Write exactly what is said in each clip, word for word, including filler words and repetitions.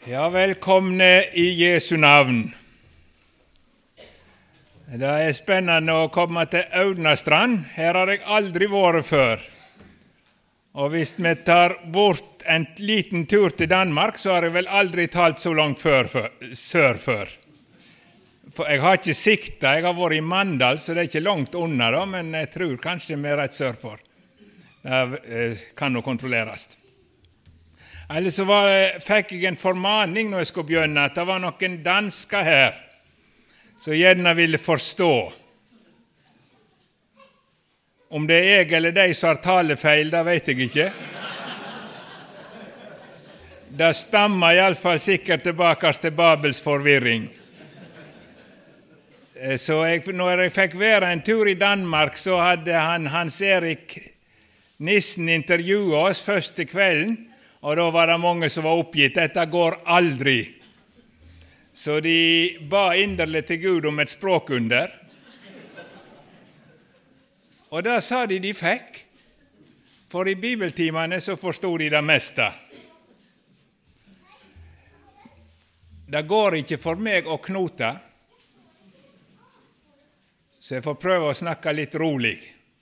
Ja, velkomne i Jesu navn. Det er spennende å komme til Audnastrand. Her har jeg aldri vært før. Og hvis vi tar bort en liten tur til Danmark, så har jeg vel aldri talt så langt før, før, sør før. For jeg har ikke siktet, jeg har vært i Mandal, så det er ikke langt unna da, men jeg tror kanskje vi er rett sør for. Det kan jo kontrolleres. Eller så var det, fikk jeg en formaning når jeg skulle begynne, at det var noen dansker her, som gjerne ville forstå. Om det er jeg eller de som har talefeil, det vet jeg ikke. Det stammer i alle fall sikkert tilbake til Babels forvirring. Så jeg, når jeg fikk være en tur i Danmark, så hadde han, Hans Erik Nissen intervjuet oss første kvelden, og da var det mange som var oppgitt. Dette går aldri. Så de ba inderlig til Gud om et språkunder. Og da sa de de fikk. For i bibeltimene så forstod de det meste. Det går ikke for meg å knote, så jeg får prøve å snakke litt rolig.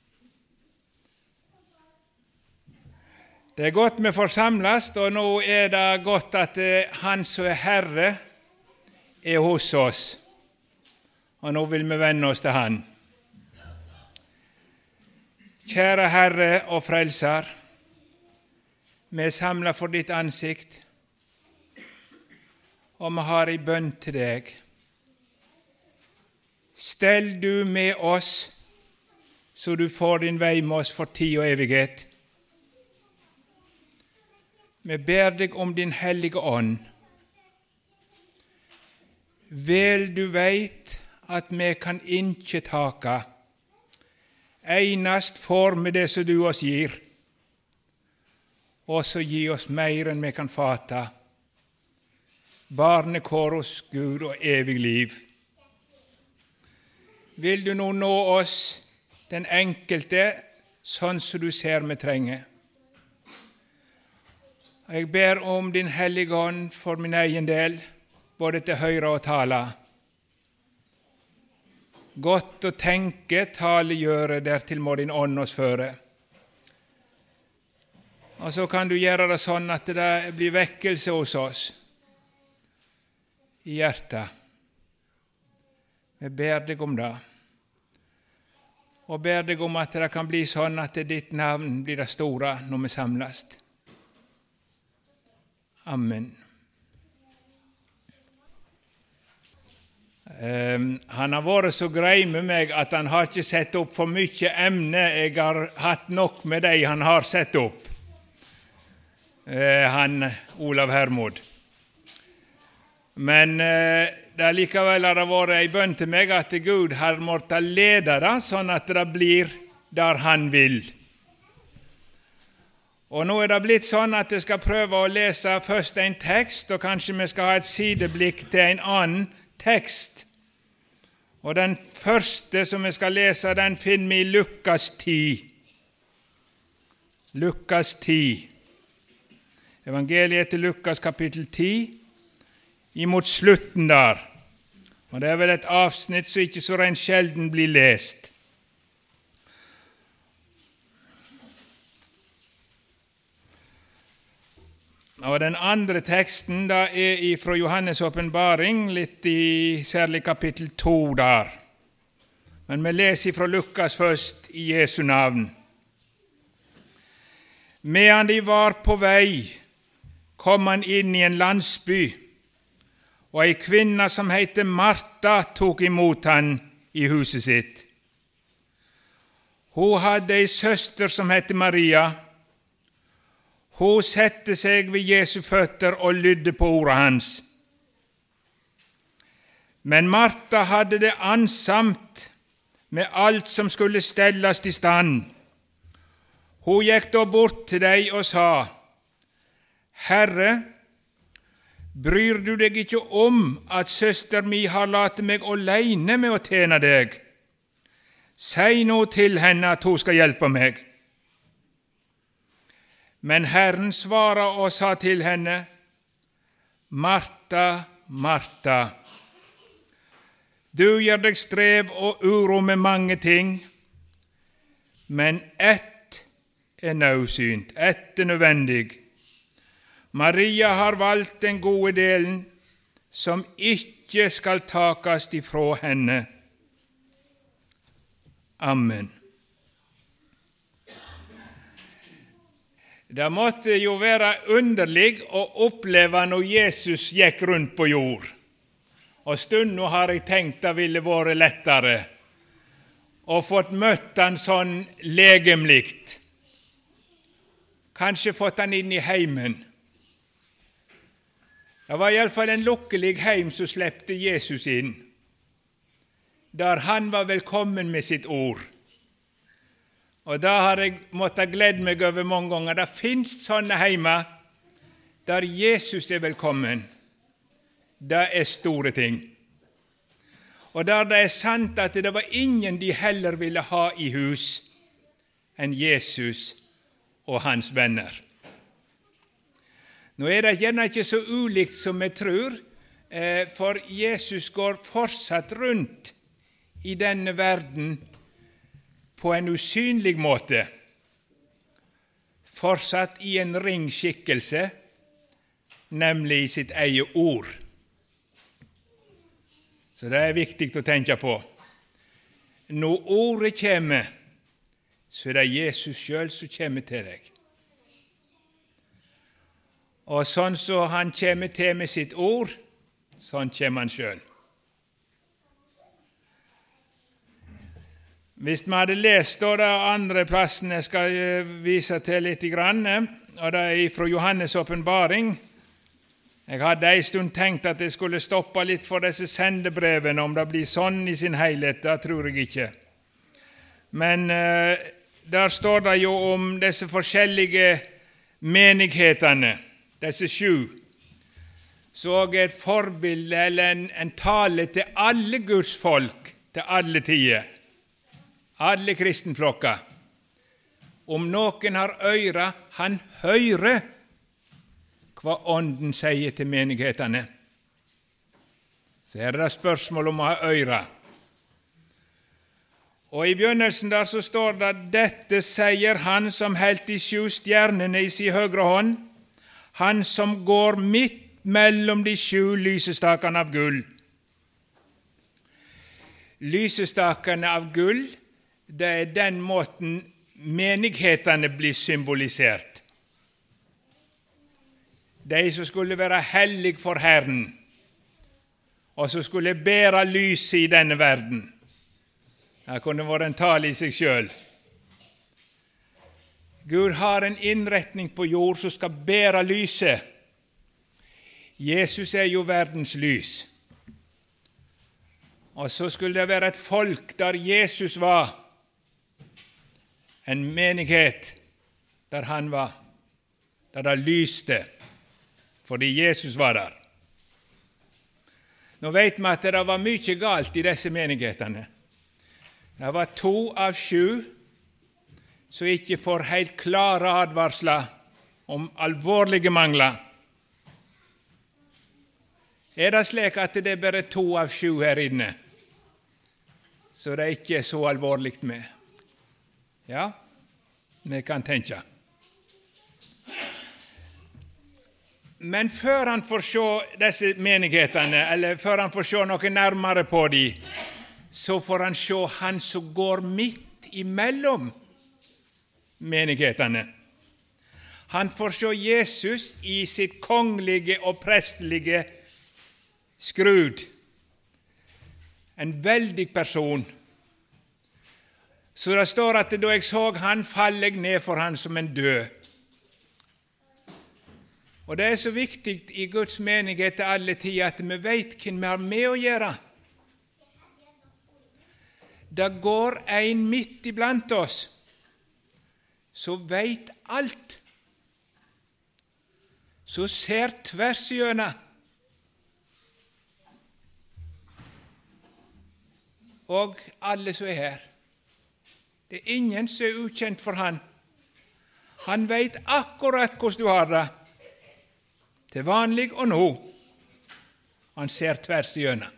Det er godt vi får samles, og nå er det godt at Han som er Herre er hos oss. Og nå vil vi vende oss til Han. Kjære Herre og Frelser, vi er samlet for ditt ansikt, og vi har i bønn til deg. Stell du med oss, så du får din vei med oss for tid og evighet. Vi ber deg om din hellige ånd. Vel du veit at vi kan ikke taka, einast får med det som du oss gir, og så gi oss mer enn vi kan fata, barnekår hos Gud og evig liv. Vil du nå nå oss, den enkelte, sånn som du ser vi trenger. Jeg ber om din hellige ånd for min egen del, både til høyre og tale. Godt å tenke, tale, gjøre, dertil må din ånd oss føre. Og så kan du gjøre det sånn at det blir vekkelse hos oss i hjertet. Jeg ber deg om det. Og ber deg om at det kan bli sånn at ditt navn blir det store når vi samles. Amen. Um, han har vært så grei med meg at han har ikke sett opp for mye emne. Jeg har hatt nok med de han har sett opp. Uh, han, Olav Hermod. Men uh, det likevel har det vært en bønn til meg at Gud har måttet lede det, sånn at det blir der han vil. Og nå er det blitt sånn at jeg skal prøve å lese først en tekst, og kanskje vi skal ha et sideblikk til en annen tekst. Og den første som vi skal lese, den finner vi i Lukas ti. Lukas ti. Evangeliet til Lukas kapittel ti, imot slutten der. Og det er vel et avsnitt som ikke så rent sjelden blir lest. Og den andre teksten da er fra Johannes åpenbaring, litt i særlig kapittel to der. Men vi leser fra Lukas først i Jesu navn. Medan de var på vei, kom han inn i en landsby, og ei kvinne som heter Martha tok imot han i huset sitt. Hun hadde ei søster som heter Maria. Hun sette seg ved Jesu føtter og lydde på ordet hans. Men Martha hadde det ansamt med alt som skulle stelles i stand. Hun gikk da bort til deg og sa, Herre, bryr du deg ikke om at søster mi har latt meg alene med å tjene deg? Si nå til henne at hun skal hjelpe meg. Men Herren svaret og sa til henne, Martha, Martha, du gjør deg strev og uro med mange ting, men ett er nødsynt, ett er nødvendig. Maria har valgt den gode delen, som ikke skal takast ifra henne. Amen. Det måtte jo være underlig å oppleve når Jesus gikk rundt på jord. Og stundom har jeg tenkt det ville vært lettere og fått møtt han sånn legemlikt. Kanskje fått han inn i heimen. Det var i alle fall en lukkelig heim som slepte Jesus inn, der han var velkommen med sitt ord. Og da har jeg måttet glede meg over mange ganger. Det finnes sånne heimer der Jesus er velkommen. Det er store ting. Og der det er sant at det var ingen de heller ville ha i hus enn Jesus og hans venner. Nå er det gjerne ikke så ulikt som vi tror, for Jesus går fortsatt rundt i denne verden på en usynlig måte, fortsatt i en ringskikkelse, nemlig i sitt eget ord. Så det er viktig å tenke på. Når ordet kommer, så er det Jesus selv som kommer til deg. Og sånn som han kommer til med sitt ord, sånn kommer han selv. Hvis vi hadde lest da, det andre plassen jeg skal vise til litt grann, og det er fra Johannes' åpenbaring. Jeg hadde en stund tenkt at jeg skulle stoppe litt for disse sendebrevene, om det blir sånn i sin helhet, det tror jeg ikke. Men eh, der står det jo om disse forskjellige menighetene, disse sju, så er et forbilde eller en, en tale til alle Guds folk, til alle tider. Alle kristenflokker. Om noen har øyre, han hører hva ånden sier til menighetene. Så her er det spørsmål om å ha øyre. Og i begynnelsen der så står det, dette sier han som helt de sju stjernene i sin høyre hånd, han som går midt mellom de sju lysestakene av gull. Lysestakene av gull, det er den måten menighetene blir symbolisert. De som skulle være hellig for Herren, og som skulle bære lyset i denne verden. Det kunne vært en tale i seg selv. Gud har en innretning på jord som skal bære lyset. Jesus er jo verdens lys. Og så skulle det være et folk der Jesus var, en menighet der han var, der det lyste, fordi Jesus var der. Nå vet vi at det var mye galt i disse menighetene. Det var to av sju som ikke får helt klare advarsler om alvorlige mangler. Er det slik at det er bare to av sju her inne, så det ikke er så alvorlig med? Ja, vi kan tenke. Men før han får se disse menighetene, eller før han får se noe nærmere på dem, så får han se han som går midt imellom menighetene. Han får se Jesus i sitt kongelige og prestelige skrud. En veldig person. Så det står at da jeg så han, faller jeg ned for han som en død. Og det er så viktig i Guds menighet til alle tider at vi vet hvem vi har med å gjøre. Det går en midt iblant oss, så vet alt, så ser tvers igjennom. Og alle som er her. Det er ingen som er ukjent for han. Han vet akkurat hvordan du har det, til vanlig og nå. Han ser tvers igjennom.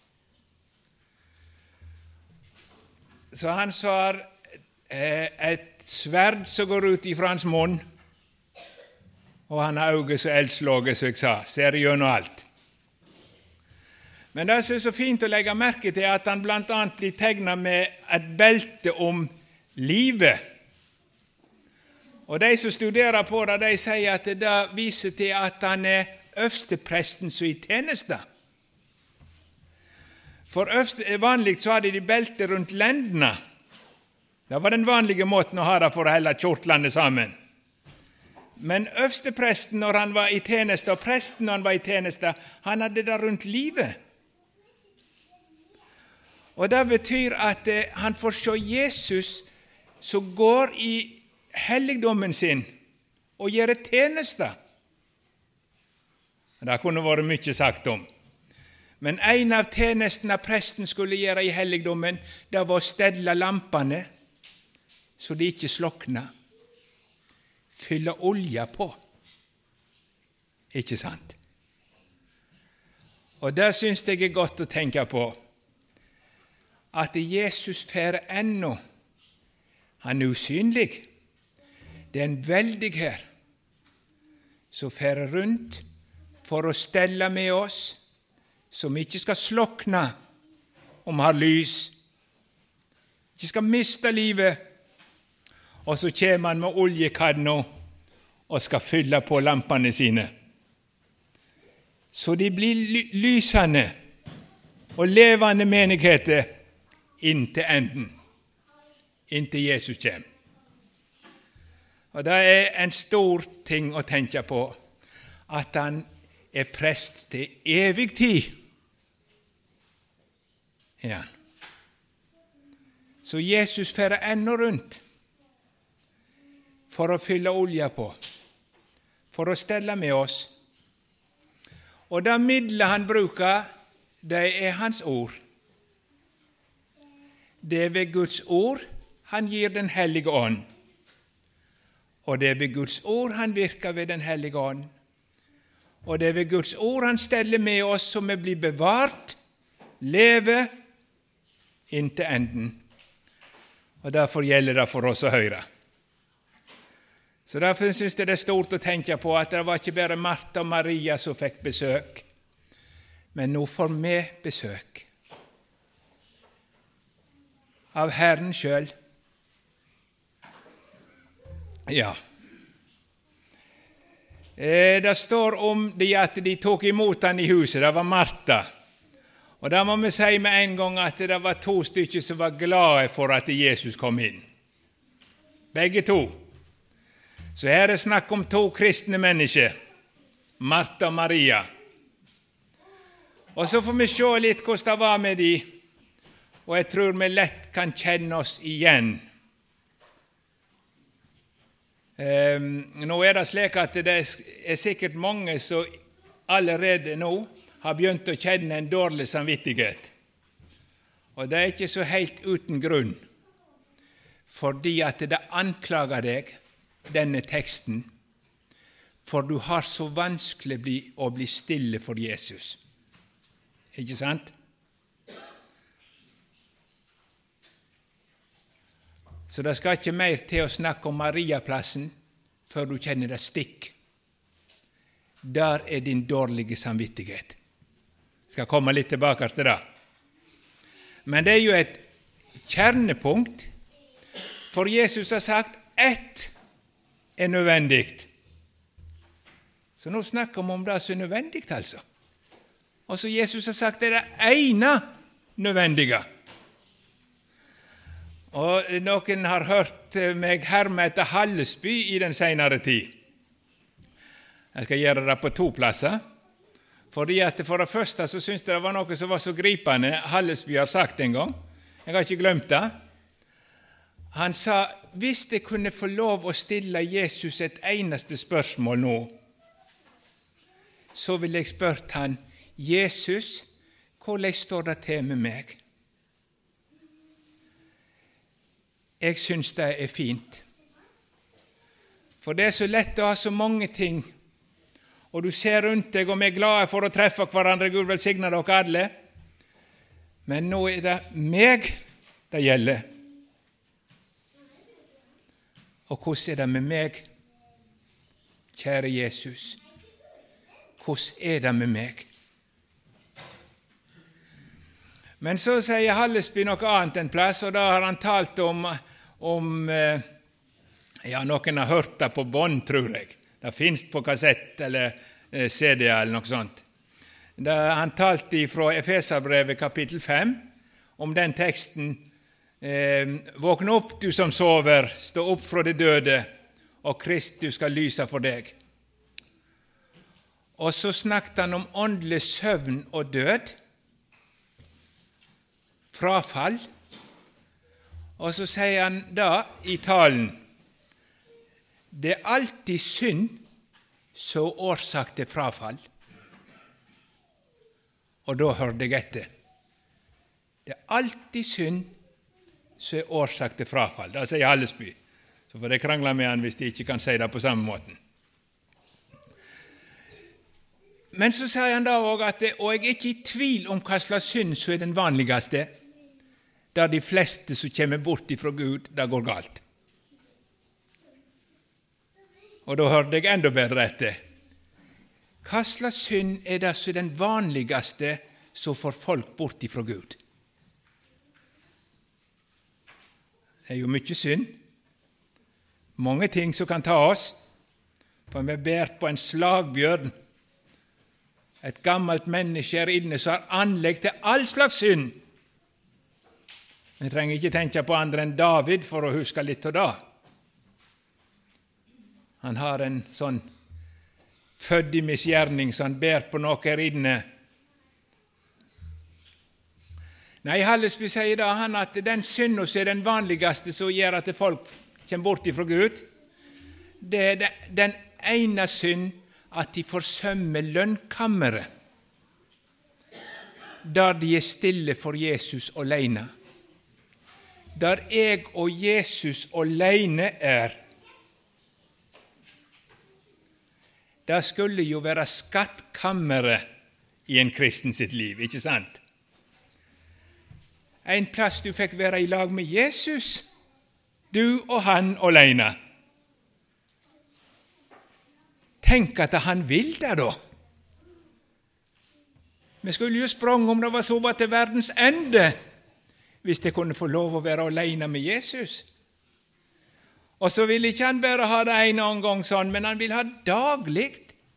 Så han sa eh, et sverd som går ut ifra hans munn, og han har øyne som eldslåge, som jeg sa, ser igjennom alt. Men det som er så fint å legge merke til, er at han blant annet blir tegnet med et belte om livet. Og de som studerer på det, de sier at det viser til at han er øverstepresten som i tjeneste. For øverste, vanlig så hadde de belte rundt lendene. Det var den vanlige måten å ha det for å holde kjortlene sammen. Men øverstepresten når han var i tjeneste, og presten når han var i tjeneste, han hadde det rundt livet. Og det betyr at eh, han får se Jesus som går i helligdommen sin og gjør tjeneste. Det kunne vært mye sagt om. Men en av tjenestene presten skulle gjøre i helligdommen, det var å stelle lampene så de ikke slokna. Fylle olje på. Ikke sant? Og det synes jeg er godt å tenke på. At Jesus fer ennå. Han er usynlig. Det er en veldig her som fer rundt for å stelle med oss, som ikke skal slokne om har lys, ikke skal miste livet, og så kommer han med oljekanna og skal fylle på lampene sine. Så de blir ly- lysende og levende menigheter inntil enden, inntil Jesus kommer. Og det er en stor ting å tenke på, at han er prest til evig tid. Ja. Så Jesus fer ennå rundt for å fylle olje på, for å stelle med oss. Og det middelet han bruker, det er hans ord. Det er ved Guds ord han gir den hellige ånd. Og det er ved Guds ord han virker ved den hellige ånd. Og det er ved Guds ord han steller med oss som vi blir bevart, leve inntil enden. Og derfor gjelder det for oss å høre. Så derfor synes jeg det er stort å tenke på at det var ikke bare Martha og Maria som fikk besøk, men nå får vi besøk av Herren selv. Ja. Eh, det står om de at de tok imot han i huset. Det var Martha. Og da må vi si med en gang at det var to stykker som var glade for at Jesus kom inn. Begge to. Så her er snakk om to kristne mennesker. Martha og Maria. Og så får vi se litt hvordan det var med de. Og jeg tror vi lett kan kjenne oss igjen. Um, nå er det slik at det er sikkert mange som allerede nå har begynt å kjenne en dårlig samvittighet. Og det er ikke så helt uten grunn, fordi at det anklager deg, denne teksten, for du har så vanskelig bli, å bli stille for Jesus. Ikke sant? Så det skal ikke mer til å snakke om Mariaplassen før du kjenner det stikk. Der er din dårlige samvittighet. Jeg skal komme litt tilbake til det. Men det er jo et kjernepunkt, for Jesus har sagt ett er nødvendig. Så nå snakker vi om det som er nødvendig, altså. Og så Jesus har sagt det er det ene nødvendige. Og noen har hørt meg herme etter Hallesby i den senere tid. Jeg skal gjøre det på to plasser. Fordi at for det første så synes jeg det var noe som var så gripende Hallesby har sagt en gang. Jeg har ikke glemt det. Han sa, hvis jeg kunne få lov å stille Jesus et eneste spørsmål nå, så ville jeg spørt han, Jesus, hvordan står det til med meg? Jeg synes det er fint. For det er så lett å ha så mange ting og du ser rundt deg, og vi er glade for å treffe hverandre. Gud velsigne dere alle. Men nå er det meg det gjelder. Og hvordan er det med meg, kjære Jesus? Hvordan er det med meg? Men så sier Hallesby noe annet en plass, og da har han talt om, om ja, noen har hørt det på bånd, tror jeg. Det finnes på kassett eller C D eller noe sånt. Da han talte fra Efeserbrevet kapittel fem, om den teksten, eh, «Våkne opp, du som sover, stå opp fra det døde, og Kristus skal lyse for deg». Og så snakket han om åndelig søvn og død, frafall, og så sier han da i talen, «Det er alltid synd så årsak til frafall». Og da hørte jeg etter. Det er alltid synd som er årsak til frafall. Det sier Hallesby. Så får jeg krangle med han hvis de ikke kan si det på samme måten. Men så sier han da også at, og jeg er ikke i tvil om hva slags synd som er den vanligste, der de fleste som kommer bort ifra Gud, det går galt. Og da hørte jeg enda bedre etter. Hva slags synd er det som er den vanligste som får folk bort ifra Gud? Det er jo mye synd. Mange ting som kan ta oss. For vi ber på en slagbjørn. Et gammelt menneske er inne som har anlegg til all slags synd. Vi trenger ikke tenke på andre enn David for å huske litt av det. Han har en sånn født i misgjerning, så han ber på noe her inne. Nei, Hallesby sier da han at den synden som er den vanligste som gjør at folk kommer bort ifra Gud, det er den ene synd at de forsømmer lønnkammeret, der de er stille for Jesus alene. Der jeg og Jesus alene er. Det skulle jo være skattkammeret i en kristen sitt liv, ikke sant? En plass du fikk være i lag med Jesus, du og han alene. Tenk at han vil det da. Vi skulle jo sprang om det var så til verdens ende, hvis jeg kunne få lov å være alene med Jesus. Og så vil ikke han bare ha det en annen gang sånn, men han vil ha daglig.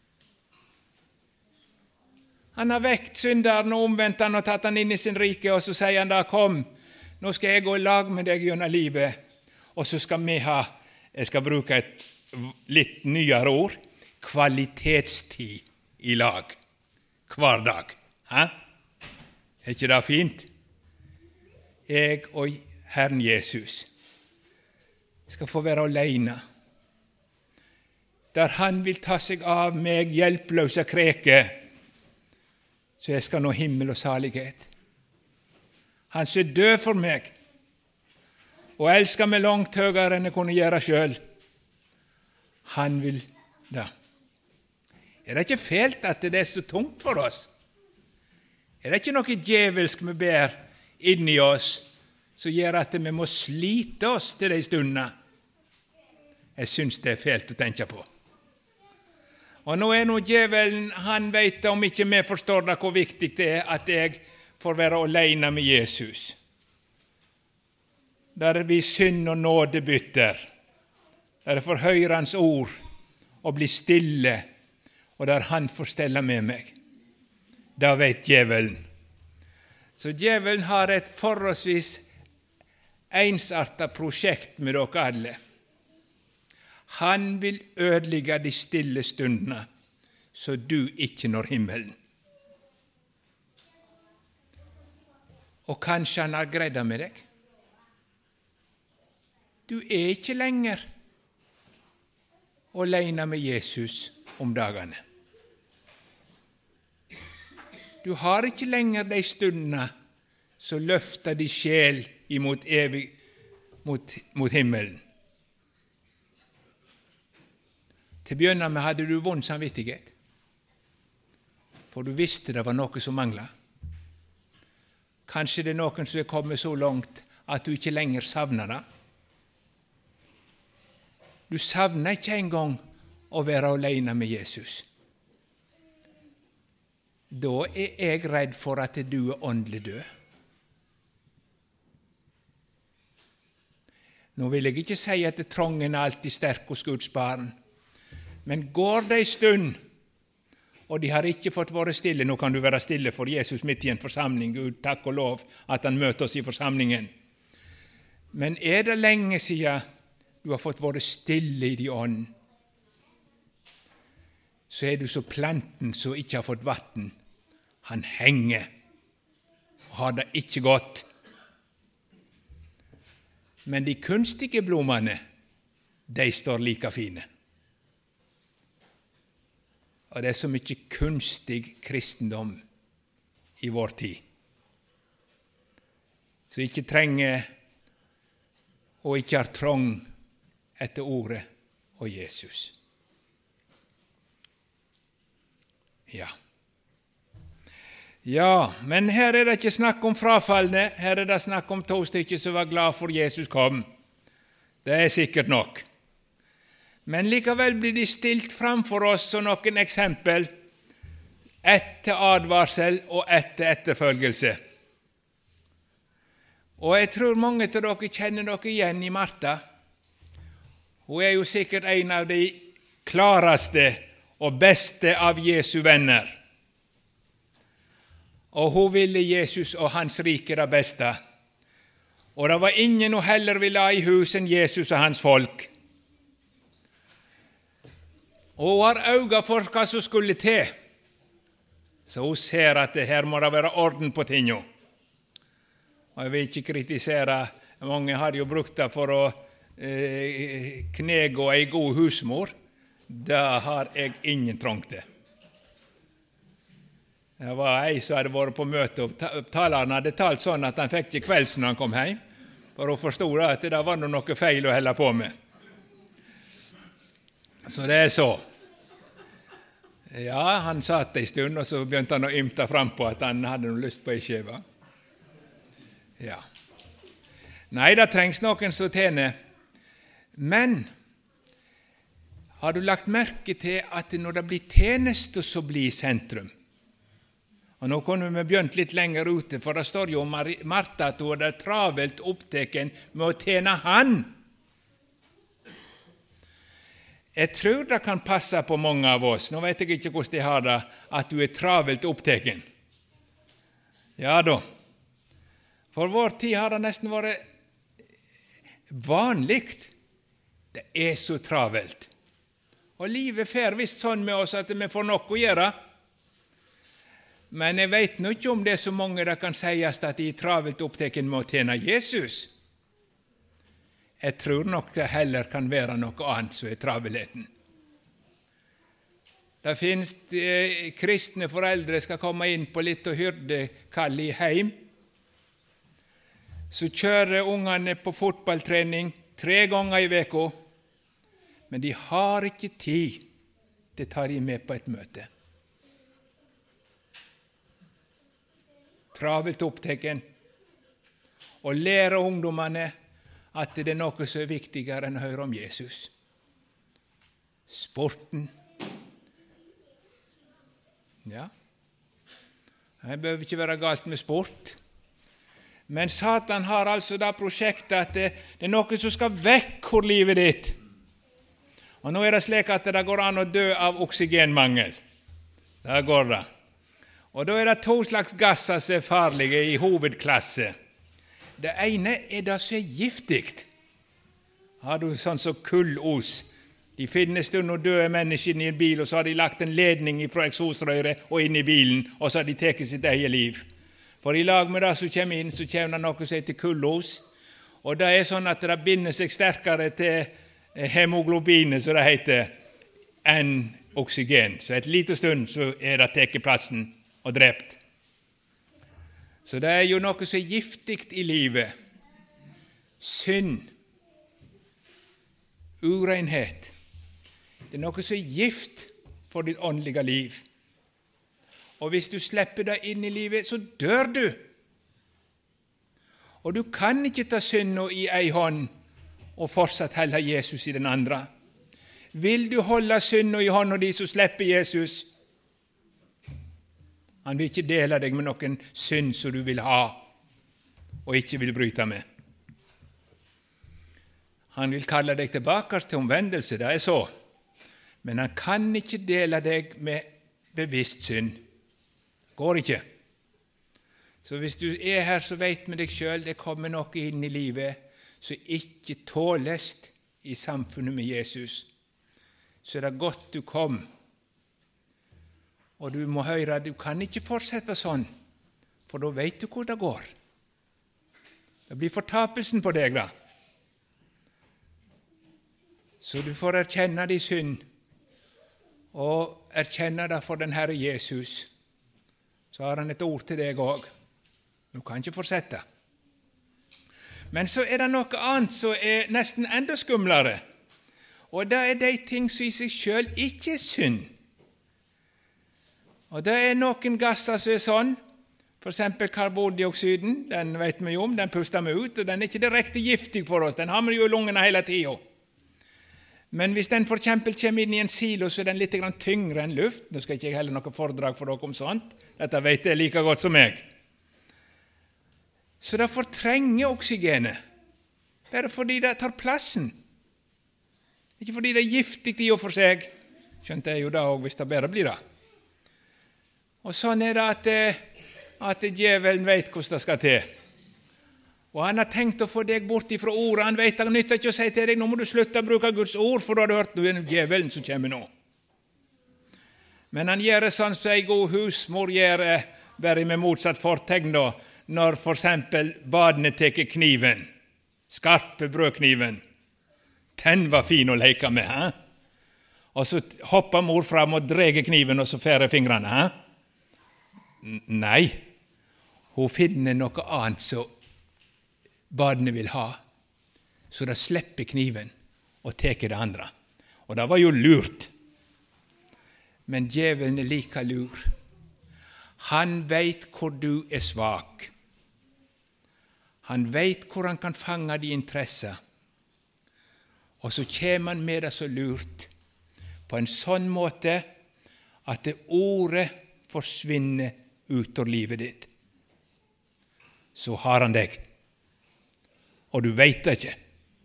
Han har vekt synderen og omvendt han og tatt han inn i sin rike, og så sier han da, kom, nå skal jeg gå i lag med deg gjennom livet, og så skal vi ha, jeg skal bruke et litt nyere ord, kvalitetstid i lag, hver dag. Hæ? Er ikke det fint? Jeg og Herren Jesus skal få være alene, der han vil ta seg av meg hjelpløse kreke, så jeg skal nå himmel og salighet. Han som er død for meg, og elsker meg langt høyere enn jeg kunne gjøre selv. Han vil da. Er det ikke fælt at det er så tungt for oss? Er det ikke noe djevelsk vi ber inni oss, som gjør at vi må slite oss til de stundene? Jeg synes det er fælt å tenke på. Og nå er nå djevelen, han vet om ikke vi forstår det hvor viktig det er at jeg får være alene med Jesus. Der vi synd og nåde bytter, der jeg får høre hans ord og bli stille, og der han får stelle med meg. Da vet djevelen. Så djevelen har et forholdsvis ensartet prosjekt med dere alle. Han vil ødelegge de stille stundene, så du ikke når himmelen. Og kanskje han har greid det med deg. Du er ikke lenger alene med Jesus om dagene. Du har ikke lenger de stundene som løfter de sjel imot evig, mot, mot himmelen. Til å begynne med hadde du vond samvittighet. for du visste det var noe som manglet. Kanskje det er noen som er kommet så langt at du ikke lenger savner det. Du savner ikke engang å være alene med Jesus. Da er jeg redd for at du er åndelig død. Nå vil jeg ikke si at trangen er alltid sterk hos Guds barn, men går det en stund, og de har ikke fått være stille. Nå kan du være stille for Jesus midt i en forsamling. Gud, takk og lov at han møter oss i forsamlingen. Men er det lenge siden du har fått være stille i din ånd, så er du så planten som ikke har fått vatten. Han henger og har det ikke godt. Men de kunstige blommene, de står like fine. Og det er så mye kunstig kristendom i vår tid, som ikke trenger og ikke har trong etter ordet og Jesus. Ja. Ja, men her er det ikke snakk om frafallene, her er det snakk om to stykker som var glad for Jesus kom. Det er sikkert nok. Men likevel blir de stilt framfor oss som noen eksempel, etter advarsel og etter etterfølgelse. Og jeg tror mange av dere kjenner dere igjen i Martha. Hun er jo sikkert en av de klareste og beste av Jesu venner. Og hun ville Jesus og hans rike det beste. Og det var ingen hun heller ville ha i hus enn Jesus og hans folk. Og hun har øyne for hva som skulle til. Så hun ser at det her må det være orden på tingene. Og jeg vil ikke kritisere, mange har jo brukt det for å eh, knegå en god husmor. Det har jeg ingen trong til. Det var en som hadde vært på møte, og taleren hadde talt sånn at han fikk ikke kvelds når han kom hjem, for hun forstod at det var noe feil å helle på med. Så det er så. Ja, han satt en stund, og så begynte han å ymte frem på at han hadde noe lyst på en skive. Ja. Nei, det trengs noen som tjener. Men har du lagt merke til at når det blir tjeneste, så blir sentrum? Og nå kunne vi begynt litt lenger ute, for det står jo om Martha at hun er travelt oppteken med å tjene han. Jeg tror det kan passe på mange av oss, nå vet jeg ikke hvordan de har det, at du er travelt oppteken. Ja da. For vår tid har det nesten vært vanligt. Det er så travelt. Og livet fer visst sånn med oss at vi får nok å gjøre. Men jeg vet nå ikke om det er så mange det kan sies at de er travelt oppteken med å tjene Jesus. Jeg tror nok det heller kan være noe annet som er travelheten. Det finnes eh, kristne foreldre skal komme inn på litt og hyrdekall i heim. Så kjører ungene på fotballtrening tre ganger i veka, men de har ikke tid til å ta de med på et møte. Travelt oppteken og lære ungdommene at det er noe som er viktigere enn å høre om Jesus. Sporten. Ja. Det behøver ikke være galt med sport. Men Satan har altså det prosjektet at det, det er noe som skal vekk hvor livet ditt. Og nå er det slik at det går an å dø av oksygenmangel. Det går det. Og da er det to slags gasser som er farlige i hovedklasse. Det ene er det som er giftig. Har du sånn som kullos? De finnes det noen døde mennesker i en bil, og så har de lagt en ledning fra eksosrøret og inn i bilen, og så har de teket sitt eget liv. For i lag med det som kommer inn, så kommer det noe som heter kullos. Og det er sånn at det binder seg sterkere til hemoglobinet, så det heter, enn oksygen. Så et lite stund så er det teket plassen og drept. Så det er jo noe så giftig i livet. Synd. Urenhet. Det er noe så gift for ditt åndelige liv. Og hvis du slipper det inn i livet, så dør du. Og du kan ikke ta synda i ei hånd og fortsatt holde Jesus i den andre. Vil du holde synda i hånda di, så slipper Jesus. Han vil ikke dele deg med noen synd som du vil ha, og ikke vil bryte med. Han vil kalle deg tilbake til omvendelse, det er så. Men han kan ikke dele deg med bevisst synd. Går ikke. Så hvis du er her, så vet med deg selv, det kommer noe inn i livet som ikke tåles i samfunnet med Jesus. Så er det godt du kom. Og du må høre, du kan ikke fortsette sånn, for da vet du hvor det går. Det blir fortapelsen på deg da. Så du får erkjenne din synd, og erkjenne det for den Herre Jesus. Så har han et ord til deg også. Du kan ikke fortsette. Men så er det noe annet som er nesten enda skumlere. Og det er de ting som i seg selv ikke er synd. Og det er noen gasser som er sånn, for eksempel karbondioksiden, den vet vi jo om, den puster vi ut, og den er ikke direkte giftig for oss, den har vi jo i lungene hele tiden. Men hvis den for eksempel kommer inn i en silo, så er den litt tyngre enn luft. Nå skal ikke jeg heller noe foredrag for dere om sånt, dette vet jeg like godt som meg. Så det fortrenger oksygenet, bare fordi det tar plassen. Ikke fordi det er giftig i og for seg, skjønte jeg jo da også hvis det bare blir det. Og sånn er det at, at djevelen vet hvordan det skal til. Og han har tenkt å få deg bort ifra ordet. Han vet det nytter ikke å si til deg, nå må du slutte å bruke Guds ord, for da har du hørt noe djevelen som kommer nå. Men han gjør det sånn som en god husmor gjør, bare med motsatt fortegn da, når for eksempel badene teker kniven, skarpe brødkniven. Den var fin å leke med, he? Og så hopper mor fram og dreger kniven, og så færer fingrene, he? Nei, hun finner noe annet som badene vil ha, så de slipper kniven og teker det andre. Og det var jo lurt. Men djevelen er like lur. Han vet hvor du er svak. Han vet hvor han kan fange de interesser. Og så kommer han med det så lurt, på en sånn måte at det ordet forsvinner ut av livet ditt. Så har han deg, og du vet det ikke.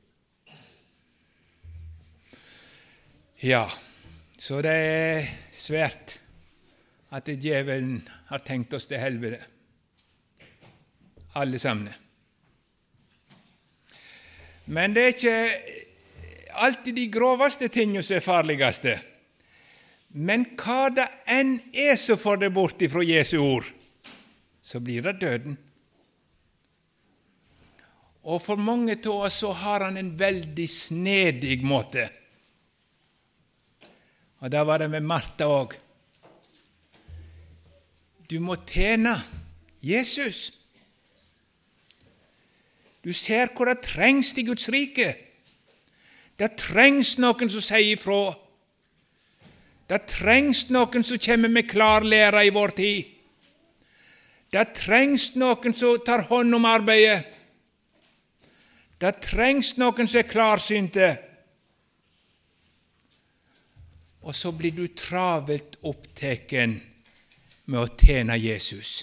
Ja, så det er svært at djevelen har tenkt oss til helvete. Alle sammen. Men det er ikke alltid de groveste tingene som er farligste. Men hva det enn er som får det bort ifra Jesu ord, så blir det døden. Og for mange av oss så har han en veldig snedig måte. Og da var det med Martha også. Du må tjene Jesus. Du ser hvor det trengs i Guds rike. Det trengs noen som sier ifra. Det trengs noen som kommer med klar lære i vår tid. Det trengs noen som tar hånd om arbeidet. Det trengs noen som er klarsynte. Og så blir du travelt oppteken med å tjene Jesus.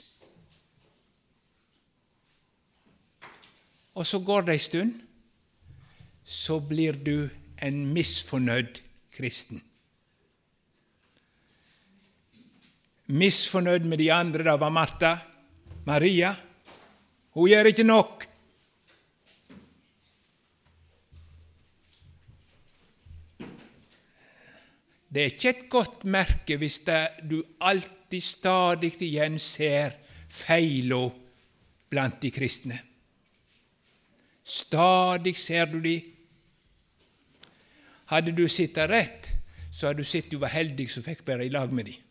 Og så går det en stund, så blir du en misfornøyd kristen. Misfornøyd med de andre, da var Martha. Maria, hun gjør ikke nok. Det er ikke et godt merke hvis det, du alltid stadig igjen ser feilo blant de kristne. Stadig ser du de. Hadde du sittet rett, så hadde du sett du var heldig som fikk være i lag med de.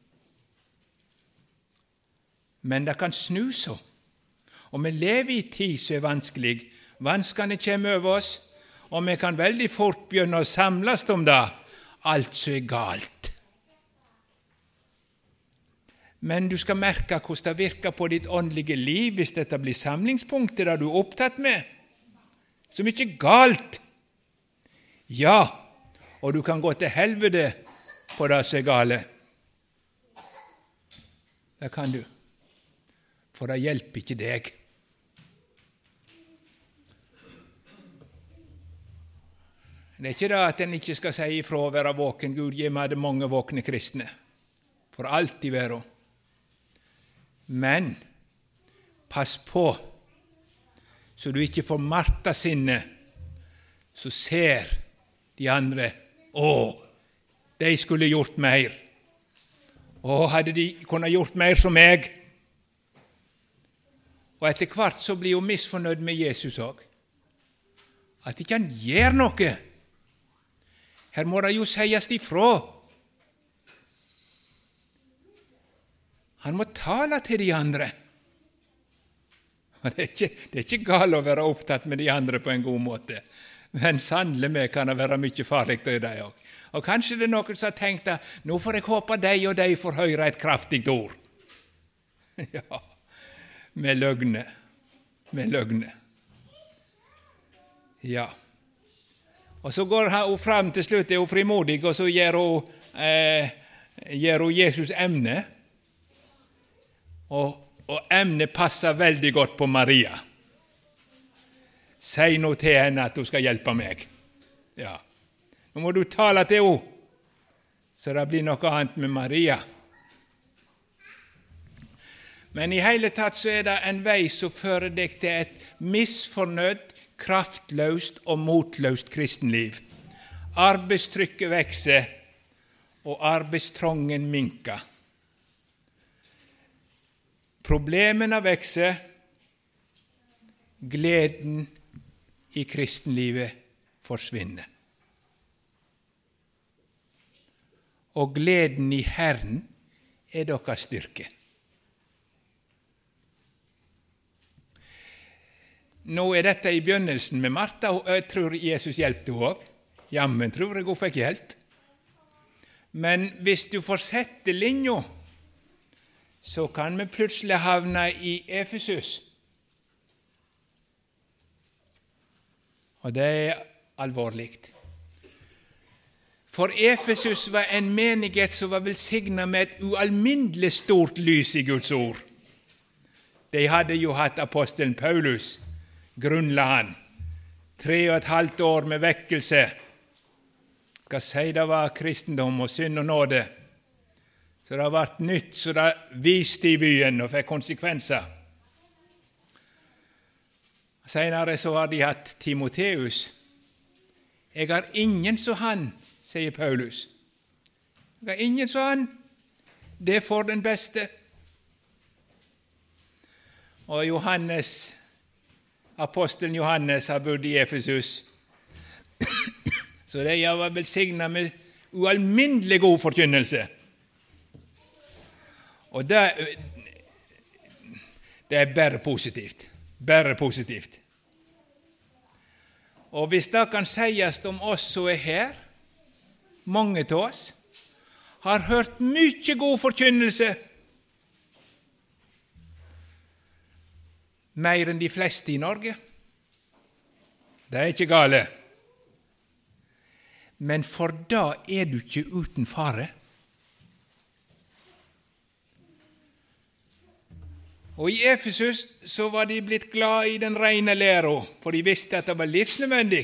Men det kan snu så. Og vi lever i tid som er vanskelig. Vanskene kommer over oss, og vi kan veldig fort begynne å samles om det. Alt som er galt. Men du skal merke hvordan det virker på ditt åndelige liv hvis dette blir samlingspunktet der du er opptatt med. Så mye galt. Ja, og du kan gå til helvete på det som er gale. Det kan du. For det hjelper ikke deg. Det er ikke det at en ikke skal si ifra å være våken. Gud gir meg det mange våkne kristne. For alltid være. Men pass på, så du ikke får Marta sinne, så ser de andre, å, de skulle gjort mer. Å, hadde de kunnet gjort mer som meg? Og etter hvert så blir hun misfornøyd med Jesus også. At ikke han gjør noe. Her må det jo sies ifra. Han må tale til de andre. Det er ikke, det er ikke galt å være opptatt med de andre på en god måte. Men sannelig med kan det være mye farlig i det også. Og kanskje det er noen som har tenkt at nå får jeg håpe de og de får høre et kraftig ord. Ja, med løgne. Med løgne. Ja. Og så går hun frem til slutt, er hun frimodig, og så gjør hun, eh, gjør hun Jesus emne. Og, og emnet passer veldig godt på Maria. Si nå til henne at hun skal hjelpe meg. Ja. Nå må du tale til henne, så det blir noe annet med Maria. Men i hele tatt så er det en vei som fører deg til et misfornøyd, kraftløst og motløst kristenliv. Arbeidstrykket vekser, og arbeidstrongen minker. Problemene vekser, gleden i kristenlivet forsvinner. Og gleden i Herren er deres styrke. Nå er dette i begynnelsen med Martha, og jeg tror Jesus hjelpte henne også. Jammen tror jeg hun fikk hjelp. Men hvis du fortsetter linja, så kan vi plutselig havne i Efesus. Og det er alvorlig. For Efesus var en menighet som var velsignet med et ualminnelig stort lys i Guds ord. De hadde jo hatt apostelen Paulus, grunnla han. Tre og et halvt år med vekkelse. Skal si det var kristendom og synd og nåde. Så det har vært nytt, så det viste i byen og fikk konsekvenser. Senere så har de hatt Timoteus. Jeg har ingen som han, sier Paulus. Jeg har ingen som han. Det er for den beste. Og Johannes, apostelen Johannes har bodd i Efesus. Så de var velsignet med ualminnelig god forkynnelse. Og det, det er bare positivt. Bare positivt. Og hvis det kan sies om oss som er her, mange av oss har hørt mye god forkynnelse, mer enn de fleste i Norge. Det er ikke gale. Men for da er du ikke uten fare. Og i Efesus så var de blitt glad i den rene læra, for de visste at det var livsnødvendig.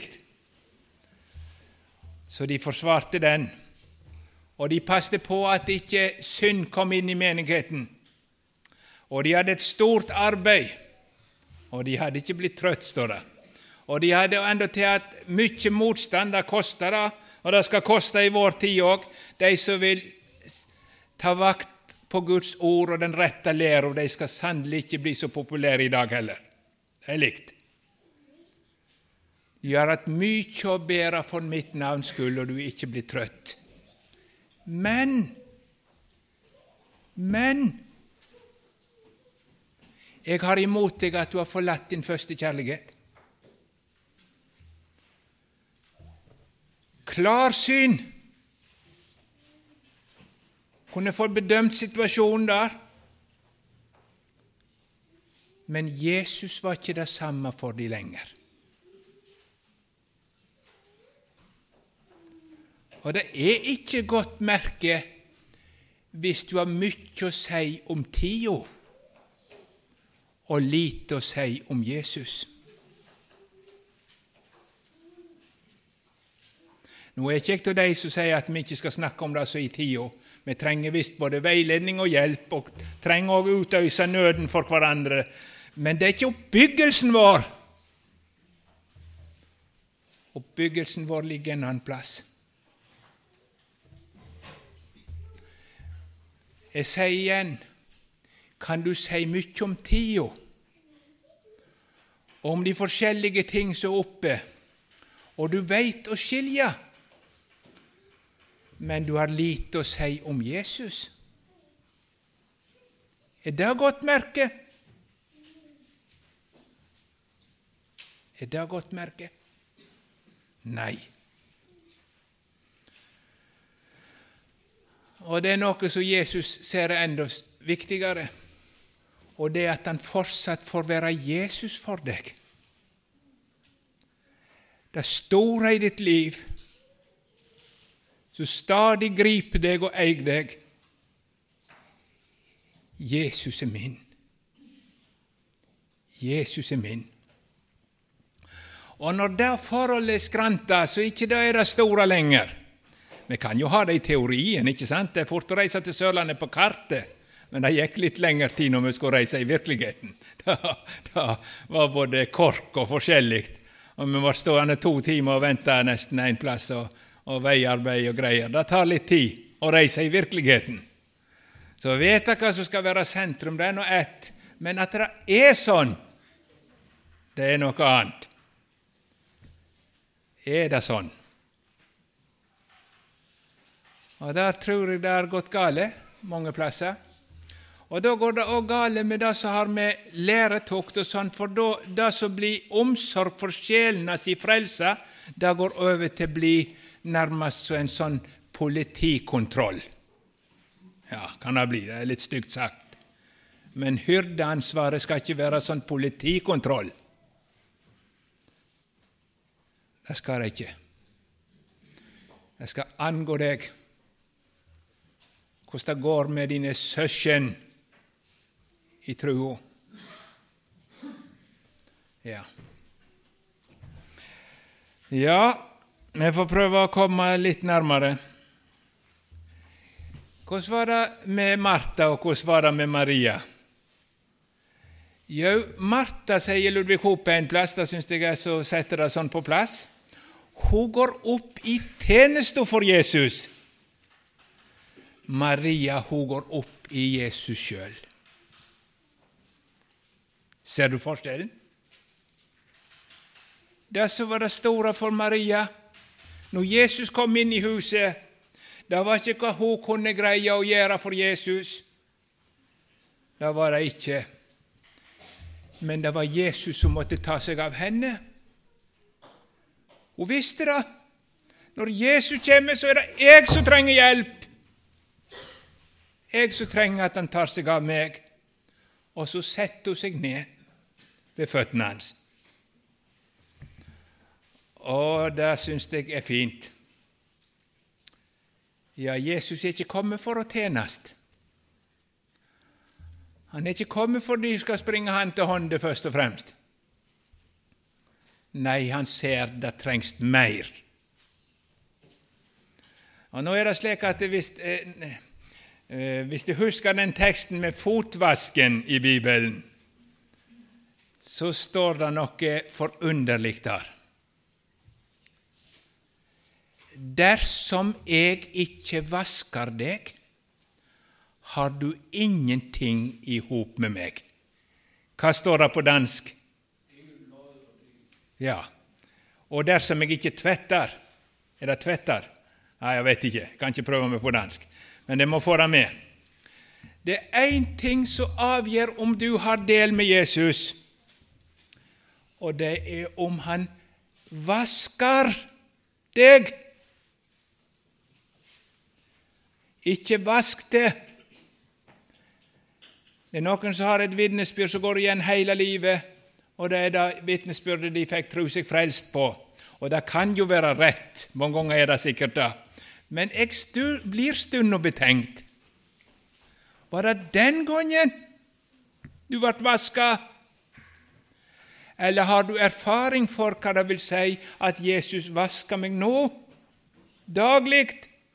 Så de forsvarte den, og de passte på at ikke synd kom inn i menigheten. Og de hadde et stort arbeid, og de hadde ikke blitt trøtt, står det. Og de hadde enda til at mye motstand, det koster det, og det skal koste i vår tid også. De som vil ta vakt på Guds ord og den rette lære, og de skal sannelig ikke bli så populære i dag heller. Det er likt. De har hatt mye å bære for mitt navns skyld, og du ikke blir trøtt. Men, men, jeg har imot deg at du har forlatt din første kjærlighet. Klarsyn kunne få bedømt situasjonen der. Men Jesus var ikke det samme for de lenger. Og det er ikke godt merke hvis du har mye å si om tida og lite å si om Jesus. Nå er ikke jeg til de som sier at vi ikke skal snakke om det så i tida. Vi trenger visst både veiledning og hjelp, og trenger også utøse nøden for hverandre. Men det er ikke oppbyggelsen vår. Oppbyggelsen vår ligger en annen plass. Jeg sier igjen, kan du si mye om tida, og om de forskjellige ting som er oppe, og du vet å skilje, men du har lite å si om Jesus. Er det godt merke? Er det godt merke? Nei. Og det er noe som Jesus ser er enda viktigere, og det er at han fortsatt får være Jesus for deg. Det store i ditt liv, som stadig griper deg og eier deg. Jesus er min. Jesus er min. Og når det forholdet skranter, så ikke det er det store lenger. Vi kan jo ha det i teorien, ikke sant? Det er fort å reise til Sørlandet på kartet, men det gikk litt lengre tid når vi skulle reise i virkeligheten. Det, det var både kork og forskjellig, og vi var stående to timer og vente nesten en plass, og, og veiarbeid og greier. Det tar litt tid å reise i virkeligheten. Så vet jeg hva som skal være sentrum, det er noe ett, men at det er sånn, det er noe annet. Er det sånn? Og der tror jeg det har gått gale mange plasser. Og da går det også gale med det som har med læretukt og sånn, for da, det som blir omsorg for sjelene si frelse, det går over til å bli nærmest så en sånn politikontroll. Ja, kan det bli, det er litt stygt sagt. Men hyrdeansvaret skal ikke være sånn politikontroll. Det skal det ikke. Det skal angå deg. Hvordan det går med dine søsken i tro. Ja. Ja, vi får prøve å komme litt nærmere. Hvordan var det med Martha, og hvordan var det med Maria? Jo, Martha, sier Ludvig Hope en plass, da synes jeg jeg så setter det sånn på plass. Hun går opp i tjeneste for Jesus. Maria, hun går opp i Jesus selv. Ser du forskjellen? Det som var det store for Maria, når Jesus kom inn i huset, det var ikke hva hun kunne greie å gjøre for Jesus. Det var det ikke. Men det var Jesus som måtte ta seg av henne. Hun visste det. Når Jesus kommer, så er det jeg som trenger hjelp. Jeg som trenger at han tar seg av meg. Og så setter hun seg ned ved føttene hans. Og det synes jeg er fint. Ja, Jesus er ikke kommet for å tjenest. Han er ikke kommet for at du skal springe han til hånda først og fremst. Nei, han ser det trengs mer. Og nå er det slik at hvis, eh, eh, hvis du husker den teksten med fotvasken i Bibelen, så står det noe forunderlig der. Dersom jeg ikke vasker deg, har du ingenting i hop med meg. Hva står det på dansk? Ja. Og dersom jeg ikke tvetter, er det tvetter? Nei, jeg vet ikke, jeg kan ikke prøve meg på dansk, men det må få det med. Det er en ting som avgjør om du har del med Jesus, og det er om han vasker deg. Ikke vask det. Det er noen som har et vitnesbyrd som går igjen hele livet, og det er det vitnesbyrdet de fikk tro seg frelst på. Og det kan jo være rett, mange ganger er det sikkert det. Men jeg stu, blir stund og betenkt. Var det den gangen du ble vasket? Eller har du erfaring for hva det vil si at Jesus vasker meg nå, daglig?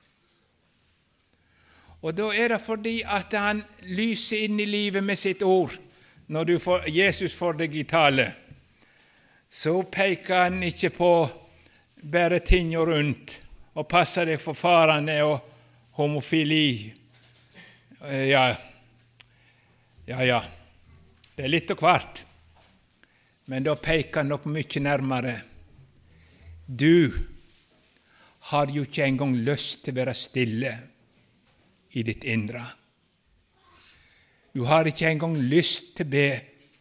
Og da er det fordi at han lyser inn i livet med sitt ord. Når du får, Jesus får deg i tale, så peker han ikke på bare ting og rundt, og passer deg for farene og homofili. Ja, ja, ja. Det er litt og kvart. Men da peker han nok mye nærmere. Du har jo ikke engang lyst til å være stille i ditt indre. Du har ikke engang lyst til å be.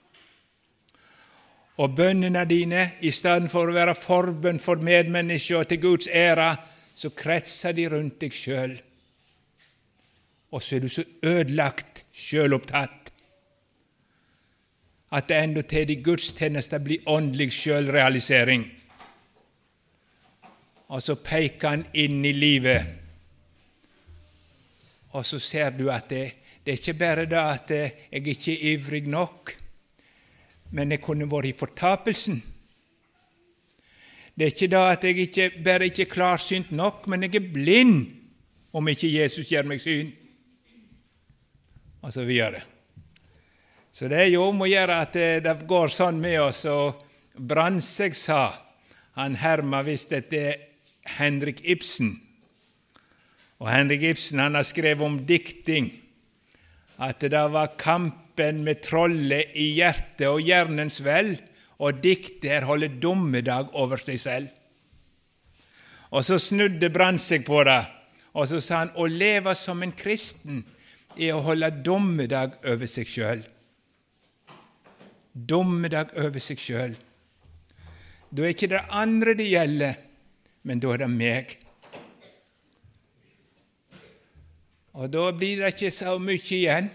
Og bønnene dine, i stedet for å være forbønn for medmennesker og til Guds ære, så kretser de rundt deg sjøl. Og så er du så ødelagt, sjølopptatt, at det enda til de gudstjenester blir åndelig sjølrealisering. Og så peker han inn i livet, og så ser du at det, det er ikke bare det at jeg ikke er ivrig nok, men jeg kunne vært i fortapelsen. Det er ikke det at jeg ikke, bare ikke er klarsynt nok, men jeg er blind om ikke Jesus gir meg syn. Og så videre. Så det er jo om å gjøre at det, det går sånn med oss. Og Brandtzæg sa, han herma visst etter Henrik Ibsen. Og Henrik Ibsen han har skrevet om dikting, at det var kampen med trollet i hjertet og hjernens vel, og dikter holder dommedag over seg selv. Og så snudde Brandtzæg på det, og så sa han, å leve som en kristen er å holde dommedag over seg selv. Dommedag over seg selv. Da er ikke det andre det gjelder, men da er det meg. Og da blir det ikke så mye igjen.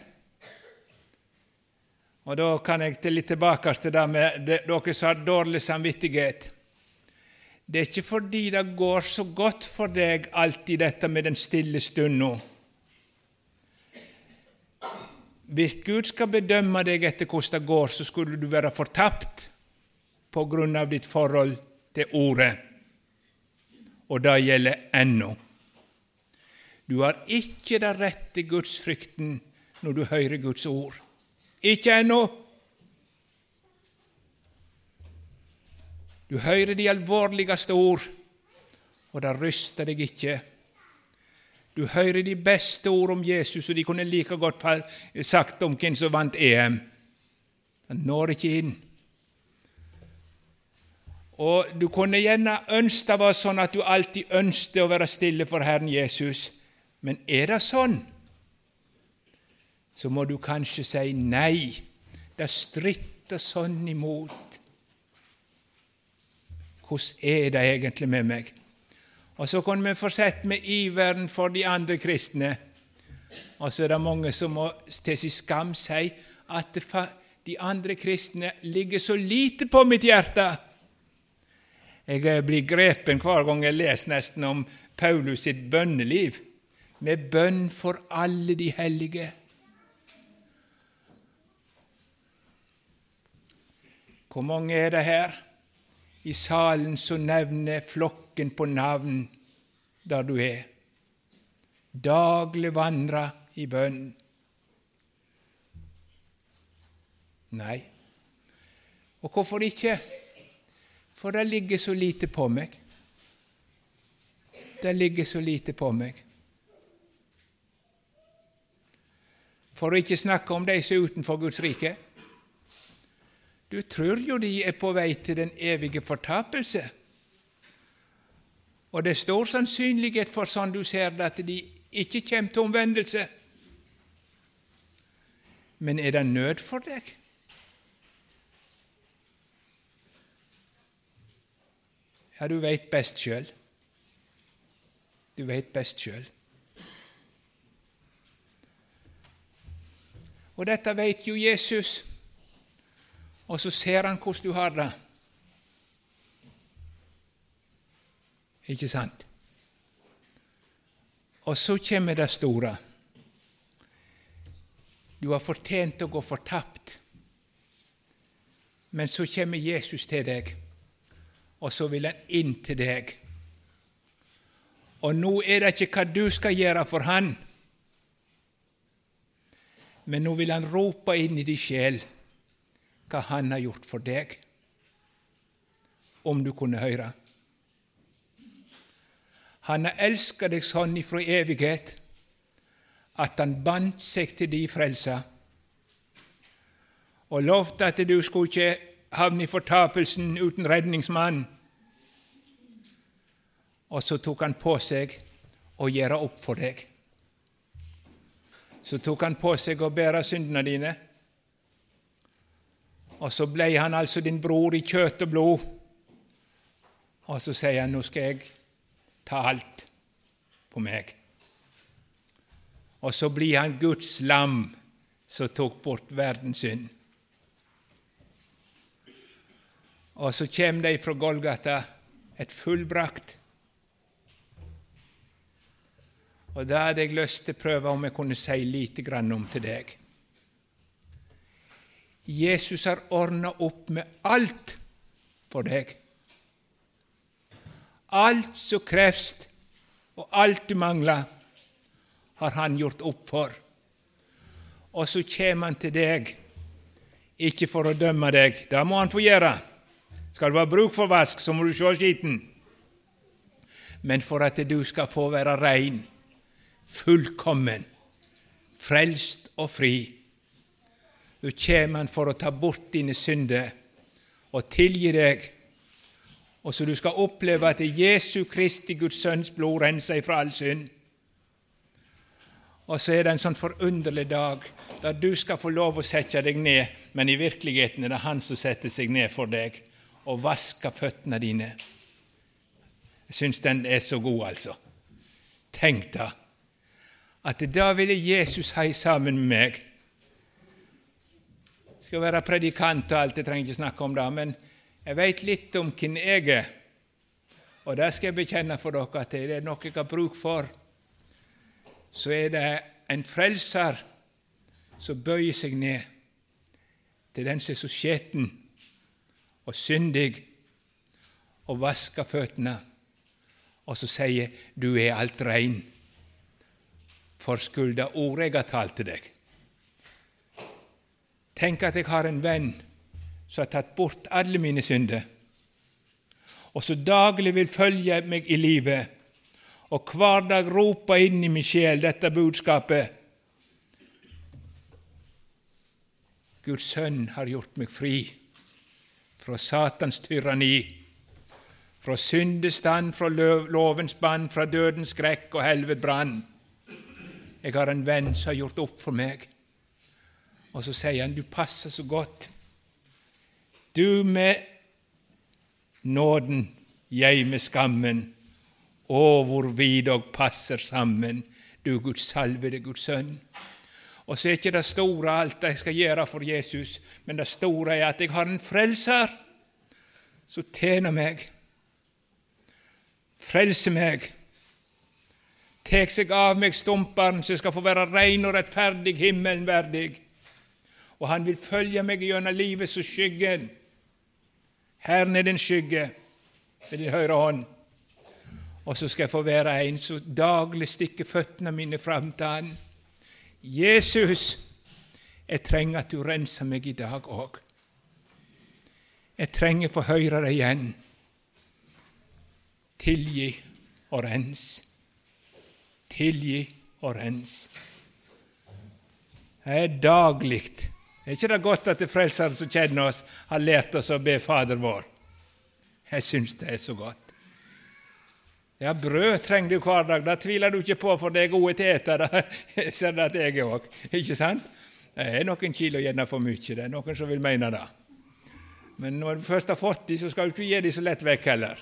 Og da kan jeg til litt tilbake til det med dere som har dårlig samvittighet. Det er ikke fordi det går så godt for deg alltid dette med den stille stunden. Hvis Gud skal bedømme deg etter hvordan det går, så skulle du være fortapt på grunn av ditt forhold til ordet. Og det gjelder ennå. Du har ikke det rette gudsfrykten når du hører Guds ord. Ikke ennå. Du hører de alvorligste ord, og det ryster deg ikke. Du hører de beste ord om Jesus, og de kunne like godt sagt om hvem som vant E M. Han når ikke inn. Og du kunne gjerne ønske det var sånn at du alltid ønsket å være stille for Herren Jesus. Men er det sånn, så må du kanskje si nei. Det stritter sånn imot. Hvordan er det egentlig med meg? Og så kan vi fortsette med iveren for de andre kristne. Og så er det mange som må til sin skam si at de andre kristne ligger så lite på mitt hjerte. Jeg blir grepen hver gang jeg leser nesten om Paulus sitt bønneliv, med bønn for alle de hellige. Hvor mange er det her i salen som nevner flokken på navn der du er? Daglig vandre i bønn. Nei. Og hvorfor ikke? For det ligger så lite på meg. Det ligger så lite på meg. For å ikke snakke om de som er utenfor Guds rike. Du tror jo de er på vei til den evige fortapelse. Og det er stor sannsynlighet for, sånn du ser det, at de ikke kommer til omvendelse. Men er det nød for deg? Ja, du vet best selv. Du vet best selv. Og dette vet jo Jesus. Og så ser han hvordan du har det. Ikke sant? Og så kommer det store. Du har fortjent å gå fortapt. Men så kommer Jesus til deg, og så vil han inn til deg. Og nå er det ikke hva du skal gjøre for han, men nå vil han rope inn i din sjel hva han har gjort for deg, om du kunne høre. Han har elsket deg sånn ifra evighet, at han bandt seg til din frelse, og lovte at du skulle ikke havne i fortapelsen uten redningsmann. Og så tok han på seg å gjøre opp for deg. Så tok han på seg å bære syndene dine, og så ble han altså din bror i kjøtt og blod. Og så sier han, nå skal jeg ta alt på meg. Og så blir han Guds lam som tok bort verdens synd. Og så kommer det fra Golgata et fullbrakt. Og da hadde jeg lyst til å prøve om jeg kunne si lite grann om til deg. Jesus har ordnet opp med alt for deg. Alt som kreves, og alt du mangler, har han gjort opp for. Og så kommer han til deg, ikke for å dømme deg, det må han få gjøre. Skal det være bruk for vask, så må du se skitten. Men for at du skal få være rein, fullkommen, frelst og fri. Du kommer han for å ta bort dine synder og tilgi deg, og så du skal oppleve at Jesu Kristi Guds sønns blod renser fra all synd. Og så er det en sånn forunderlig dag, der du skal få lov å sette deg ned, men i virkeligheten er det han som setter seg ned for deg, og vasker føttene dine. Jeg synes den er så god, altså. Tenk da, at da ville Jesus ha sammen med meg. Jeg skal være predikant og alt, jeg trenger ikke snakke om det, men jeg vet litt om hvem jeg er, og det skal jeg bekjenne for dere at det er noe jeg har bruk for. Så er det en frelser som bøyer seg ned til den som er så skjeten og syndig, og vasker føttene, og så sier, du er alt rein, for skyld av ordet jeg har talt til deg. Tenk at jeg har en venn som har tatt bort alle mine synder, og så daglig vil følge meg i livet, og hver dag roper inn i min sjel dette budskapet. Guds sønn har gjort meg fri fra Satans tyranni, fra syndestand, fra lovens band, fra dødens skrekk og helvete brann. Jeg har en venn som har gjort opp for meg. Og så sier han, du passer så godt. Du med nåden, jeg med skammen. Å, hvor vi dog passer sammen, du Guds salvede Guds sønn. Og så er ikke det store alt jeg skal gjøre for Jesus, men det store er at jeg har en frelser som tjener meg, frelser meg, tek seg av meg stumperen, så jeg skal få være rein og rettferdig, himmelen verdig. Og han vil følge meg gjennom livet som skyggen. Herren er din skygge, ved din høyre hånd. Og så skal jeg få være en som daglig stikker føttene mine frem til han. Jesus, jeg trenger at du renser meg i dag også. Jeg trenger å få høre deg igjen. Tilgi og rens. Tilgi og rens. Det er dagligt. Er ikke det godt at det frelseren som kjenner oss har lært oss å be Fader vår? Jeg synes det er så godt. Ja, brød trenger du hver dag, det tviler du ikke på, for det er gode til etter, det ser det at jeg er også, ikke sant? Det er noen kilo gjerne for mye, det er noen som vil mene det. Men når du først har fått de, så skal du ikke gi de så lett vekk heller.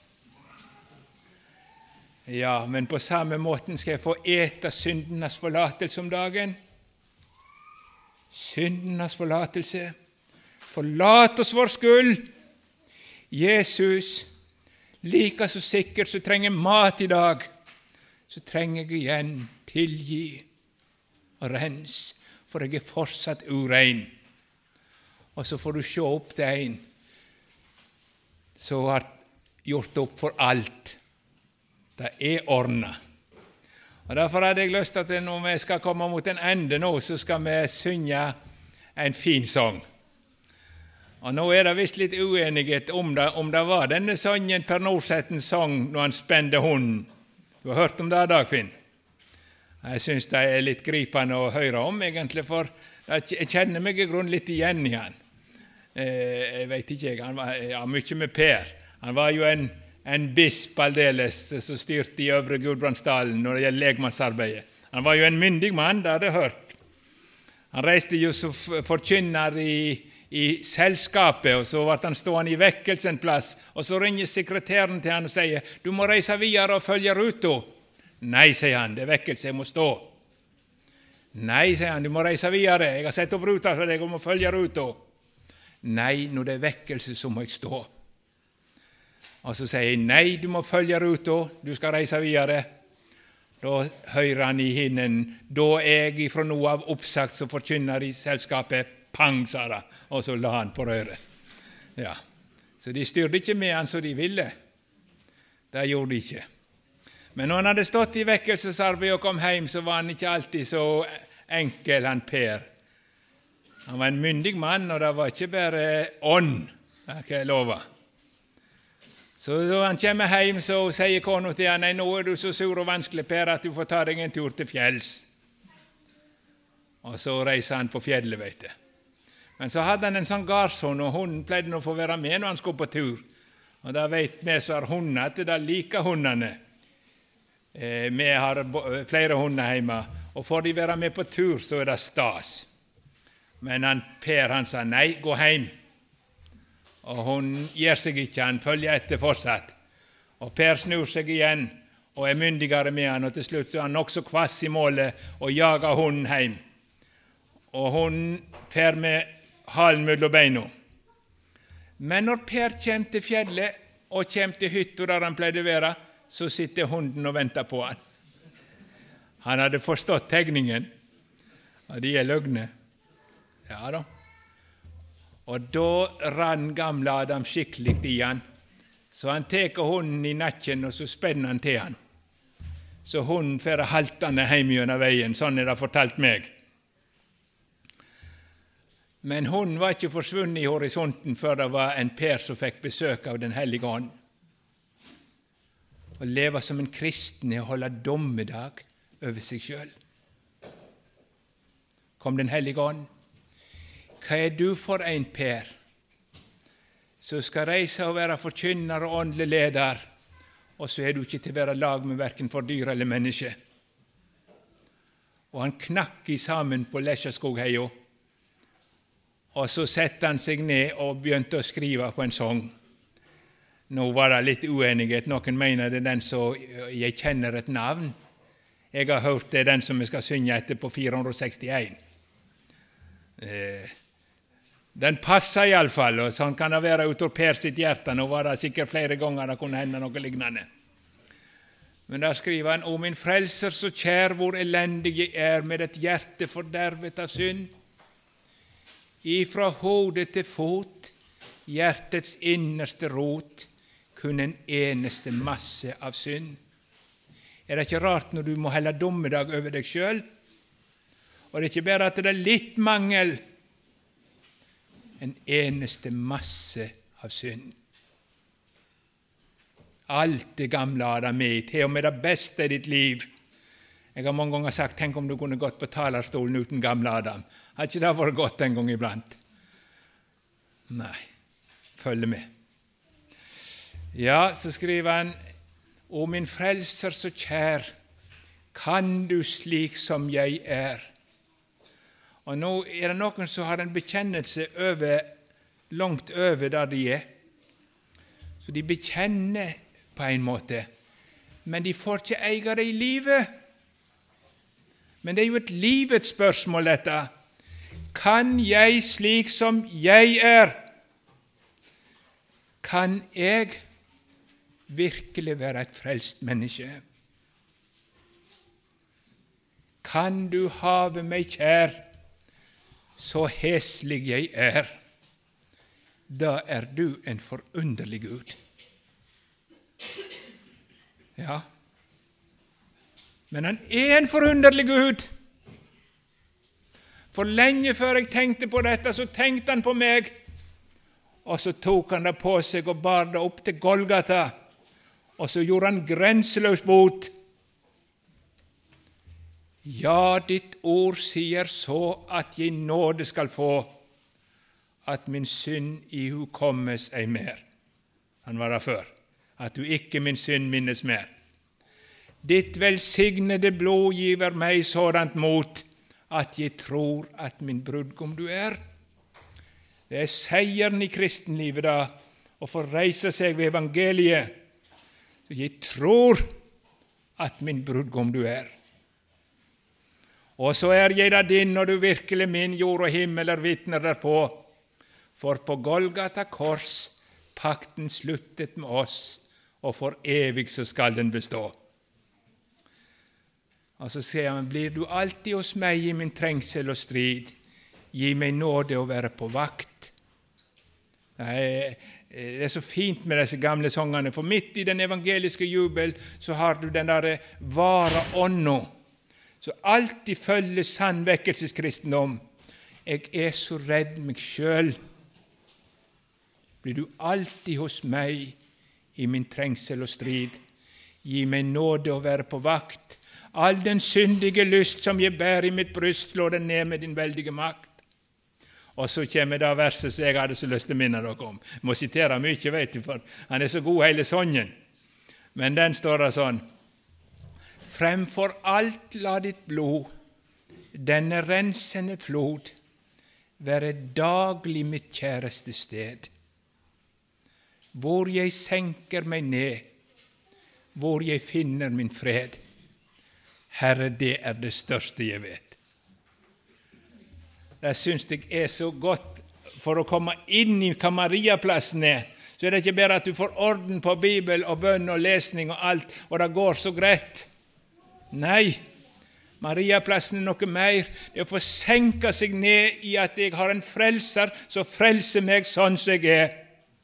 Ja, men på samme måten skal jeg få ete syndenes forlatelse om dagen. syndenes forlatelse. Forlat oss vår skyld. Jesus, like så sikkert så trenger mat i dag, så trenger jeg igjen tilgi og rens, for jeg er fortsatt urein. Og så får du se opp til en som har gjort opp for alt. Det er ordnet. Og derfor hadde jeg lyst til at når vi skal komme mot en ende nå, så skal vi synge en fin sang. Og nå er det visst litt uenighet om det, om det var denne sangen Per Nordsettens sang når han spente hunden. Du har hørt om det, Dagfinn? Jeg synes det er litt gripende å høre om, egentlig, for jeg kjenner meg i grunn litt igjen i han. Jeg vet ikke, han var ja, mye med Per. Han var jo en, en bisp aldeles som styrte i Øvre Gudbrandsdalen når det gjelder legmannsarbeidet. Han var jo en myndig mann, det hadde jeg hørt. Han reiste jo som forkynner i, i selskapet, og så ble han stående i vekkelsen plass, og så ringer sekretæren til han og sier, du må reise videre og følge ruta. Nei, sier han, det er vekkelse, jeg må stå. Nei, sier han, du må reise videre, jeg har sett opp ruta for deg, og må følge ruta. Nei, når det er vekkelse, så må jeg stå. Og så sier jeg, nei, du må følge ruta, du skal reise videre. Da hører han i hinnen, da er jeg fra noe av oppsagt som forkynner i selskapet, pang, sa det, og så la han på røret. Ja, så de styrte ikke med han som de ville. Det gjorde de ikke. Men når han hadde stått i vekkelsesarbeid og kom hjem, så var han ikke alltid så enkel, han Per. Han var en myndig mann, og det var ikke bare ånd, det kan jeg love. Så da han kommer hjem, så sier kona til han, nei, nå er du så sur og vanskelig, Per, at du får ta deg en tur til fjells. Og så reiser han på fjellet, vet du. Men så hadde han en sånn garshund, og hunden pleide å få være med når han skulle på tur. Og da vet vi som har hunder, at det liker hundene. Eh, vi har flere hunder hjemme, og får de være med på tur, så er det stas. Men han, Per, han sa, nei, gå hjem. Og hun gir seg ikke, han følger etter fortsatt. Og Per snur seg igjen, og er myndigere med han, og til slutt så er han også kvass i målet, og jager hunden hjem. Og hun fer med halen mellom beina. Men når Per kommer til fjellet, og kommer til hytta der han pleide å være, så sitter hunden og venter på han. Han hadde forstått tegningen, og de er løgne. Ja da. Og da rann gamle Adam skikkelig i han. Så han teker hunden i nakken, og så spenner han til han. Så hunden fer haltende hjem gjennom veien, sånn er det fortalt meg. Men hunden var ikke forsvunnet i horisonten før det var en Per som fikk besøk av den hellige ånd. Å leve som en kristen er å holde dommedag over seg selv. Kom den hellige ånd. Hva er du for en, Per, som skal reise og være forkynner og åndelig leder, og så er du ikke til å være lag med hverken for dyr eller menneske? Og han knakk i sammen på Lesjaskogheia, og så sette han seg ned og begynte å skrive på en sang. Nå var det litt uenighet. Noen mener det er den som jeg kjenner et navn. Jeg har hørt det er den som vi skal synge etter på fire hundre sekstien. Eh, Den passer i alle fall, og sånn kan det være ut av Per sitt hjerte. Nå var det sikkert flere ganger det kunne hende noe lignende. Men der skriver han, «O min frelser, så kjær hvor elendig jeg er med et hjerte fordervet av synd. Ifra hodet til fot, hjertets innerste rot, kun en eneste masse av synd.» Er det ikke rart når du må helle dommedag over deg selv? Og det er ikke bare at det er litt mangel, en eneste masse av synd. Alt det gamle har det med, til og med det beste i ditt liv. Jeg har mange ganger sagt, tenk om du kunne gått på talerstolen uten gamle Adam. Har ikke det vært godt en gang iblant? Nei, følg med. Ja, så skriver han, «O min frelser så kjær, kan du slik som jeg er?» Og nå er det noen som har en bekjennelse over, langt over der de er. Så de bekjenner på en måte, men de får ikke eie det i livet. Men det er jo et livets spørsmål, dette. Kan jeg slik som jeg er, kan jeg virkelig være et frelst menneske? Kan du have meg kjær, så heslig jeg er? Da er du en forunderlig Gud. Ja, men han er en forunderlig Gud. For lenge før jeg tenkte på dette, så tenkte han på meg, og så tok han det på seg og bar det opp til Golgata, og så gjorde han grenseløs bot. Ja, ditt ord sier så at jeg nåde skal få, at min synd ihukommes ei mer. Han var der før. At du ikke min synd minnes mer. Ditt velsignede blod giver meg sådant mot, at jeg tror at min brudgom du er. Det er seieren i kristenlivet da, å få reise seg ved evangeliet. Så jeg tror at min brudgom du er. Og så er jeg da din, når du virkelig min, jord og himmel er vitner derpå. For på Golgata kors pakten sluttet med oss, og for evig så skal den bestå. Og så sier han, blir du alltid hos meg i min trengsel og strid, gi meg nåde å være på vakt. Det er, det er så fint med disse gamle sangene, for midt i den evangeliske jubel så har du den der vara ånda, så alltid følger sann vekkelseskristendom. Jeg er så redd meg selv. Blir du alltid hos meg i min trengsel og strid, gi meg nåde å være på vakt. All den syndige lyst som jeg bærer i mitt bryst, slå den ned med din veldige makt. Og så kommer da verset som jeg hadde så lyst til å minne dere om. Jeg må sitere mye, vet du, for han er så god hele sången. Men den står da sånn. Fremfor alt la ditt blod, denne rensende flod, være daglig mitt kjæreste sted. Hvor jeg senker meg ned, hvor jeg finner min fred. Herre, det er det største jeg vet. Det synes jeg er så godt. For å komme inn i hva Mariaplassen er, så er det ikke bare at du får orden på Bibel og bønn og lesning og alt, og det går så greit. Nei, Mariaplassen er noe mer. Det er å få senke seg ned i at jeg har en frelser som frelser meg sånn som jeg er.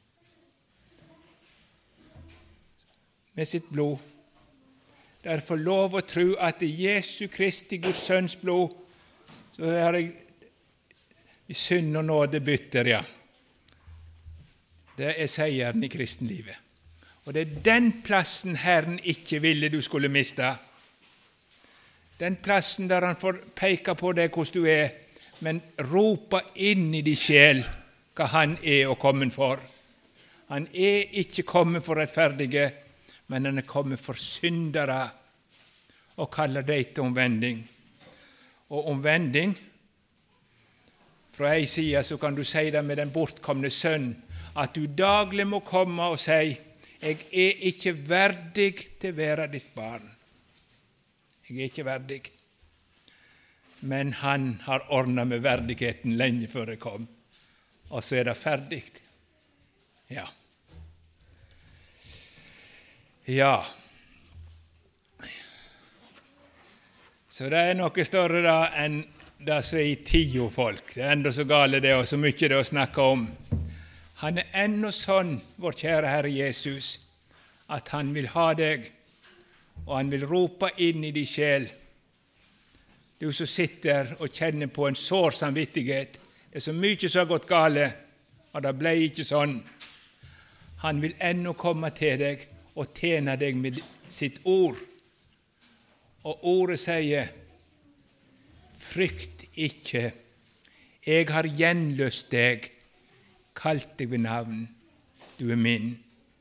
Med sitt blod. Derfor lov å tro at det Jesu Kristi Guds sønns blod, så er jeg i synd og nåde bytter, ja. Det er seieren i kristenlivet. Og det er den plassen Herren ikke ville du skulle miste. Den plassen der han får peke på deg hvordan du er, men ropa inn i din sjel hva han er og kommet for. Han er ikke kommet for rettferdige, men han er kommet for syndere og kaller deg til omvending. Og omvending, fra ei side så kan du si det med den bortkomne sønn, at du daglig må komme og si, jeg er ikke verdig til å være ditt barn. Jeg er ikke verdig. Men han har ordnet med verdigheten lenge før jeg kom. Og så er det ferdig. Ja. Ja. Så det er noe større da enn det som er i tio folk. Det er enda så gale det, og så mye det å snakke om. Han er enda sånn, vår kjære Herre Jesus, at han vil ha deg, og han vil rope inn i din sjel. Du som sitter og kjenner på en sår samvittighet, det er så mye som har gått gale, og det ble ikke sånn. Han vil ennå komme til deg og tjene deg med sitt ord. Og ordet sier, frykt ikke, jeg har gjenløst deg, kalt deg ved navn, du er min.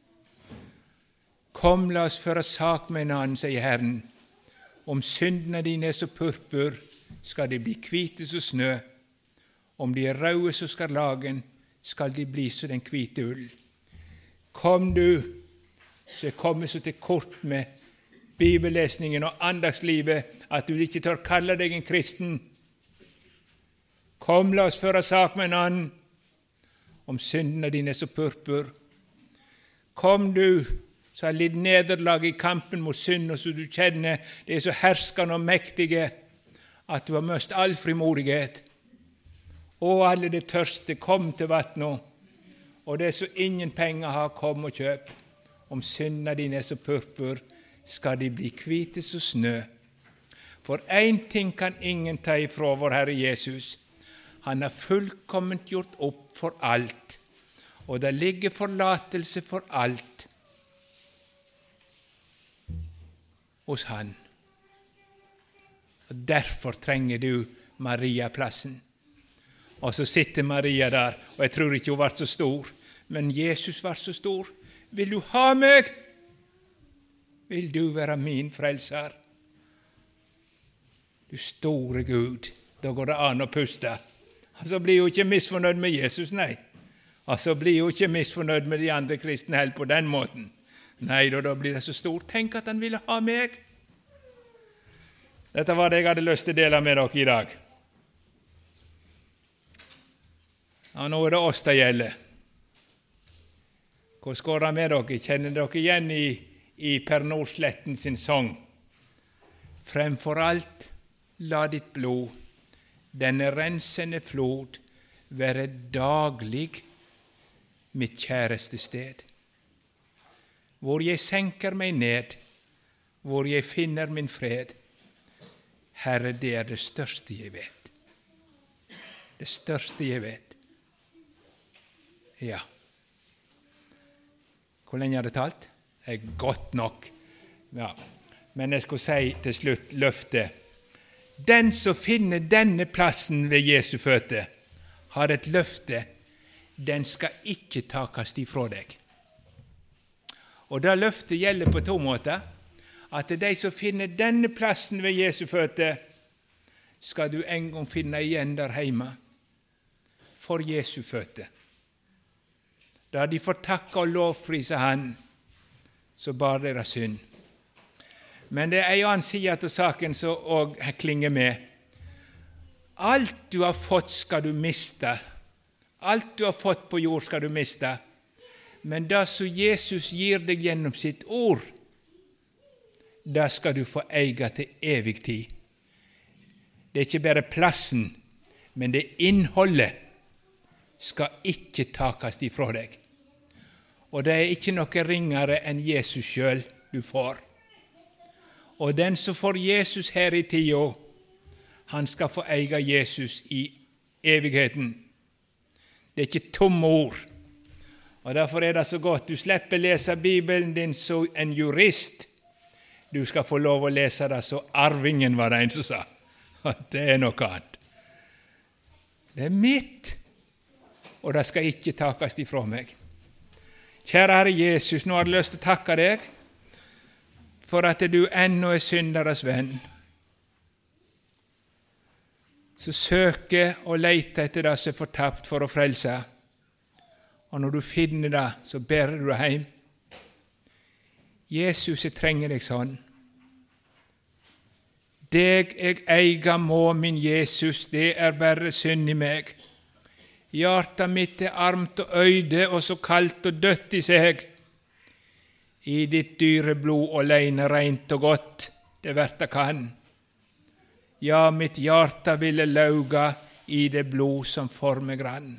Kom, la oss føre sak med en annen, sier Herren. Om syndene dine er så purpur, skal de bli hvite som snø. Om de er røde som skarlagen, skal de bli som den hvite ull. Kom du, så jeg kommer så til kort med bibellesningen og andagslivet, at du ikke tør kalle deg en kristen. Kom, la oss føre sak med en annen. Om syndene dine er så purpur. Kom du, som har lidd nederlag i kampen mot synd, og så du kjenner det er så herskende og mektige, at du har møst all frimodighet. Og alle det tørste, kom til vatt nå. Og det er så ingen penger har, kom og kjøp. Om syndene dine er så purpur, skal de bli hvite som snø. For en ting kan ingen ta ifra vår Herre Jesus. Han har fullkomment gjort opp for alt, og det ligger forlatelse for alt hos han. Og derfor trenger du Maria-plassen. Og så sitter Maria der, og jeg tror ikke hun var så stor, men Jesus var så stor. Vil du ha meg? Vil du være min frelser? Du store Gud, da går det an å puste. Og så blir hun ikke misfornøyd med Jesus, nei. Og så blir hun ikke misfornøyd med de andre kristne heller på den måten. Nei, da, da blir det så stort. Tenk at han ville ha meg. Dette var det jeg hadde lyst til å dele med dere i dag. Og nå er det oss det gjelder. Hvordan går det med dere? Kjenner dere igjen i, i Per Nordsletten sin sang? Fremfor alt, la ditt blod, denne rensende flod, være daglig mitt kjæreste sted. Hvor jeg senker meg ned, hvor jeg finner min fred. Herre, det er det største jeg vet. Det største jeg vet. Ja. Hvor lenge har det talt? Det er godt nok. Ja. Men jeg skulle si til slutt løftet. Den som finner denne plassen ved Jesu føtter, har et løfte. Den skal ikke takes ifra deg. Og det løftet gjelder på to måter. At de som finner denne plassen ved Jesu føtter, skal du en gang finne igjen der hjemme. For Jesu føtter. Da de får takke og lovprise Han, så bar deres synd. Men det er en annen side til saken som også klinger med. Alt du har fått skal du miste. Alt du har fått på jord skal du miste. Men det som Jesus gir deg gjennom sitt ord, det skal du få eie til evig tid. Det er ikke bare plassen, men det innholdet skal ikke takes ifra deg. Og det er ikke noe ringere enn Jesus selv du får. Og den som får Jesus her i tida, han skal få eie Jesus i evigheten. Det er ikke tomme ord. Og derfor er det så godt. Du slipper lese Bibelen din som en jurist. Du skal få lov å lese det så arvingen, var det en som sa. Det er noe annet. Det er mitt, og det skal ikke takes ifra meg. Kjære Herre Jesus, nå har jeg lyst til å takke deg for at du ennå er synderes venn, så søker og leter etter det som er fortapt for å frelse. Og når du finner det, så bærer du det hjem. Jesus, jeg trenger deg sånn. Deg jeg eiga må, min Jesus, det er bare synd i meg. Hjarta mitt er armt og øyde, og så kaldt og dødt i seg. I ditt dyre blod alene rent og godt, det verta kan. Ja, mitt hjarta ville lauga i det blod som for meg rann.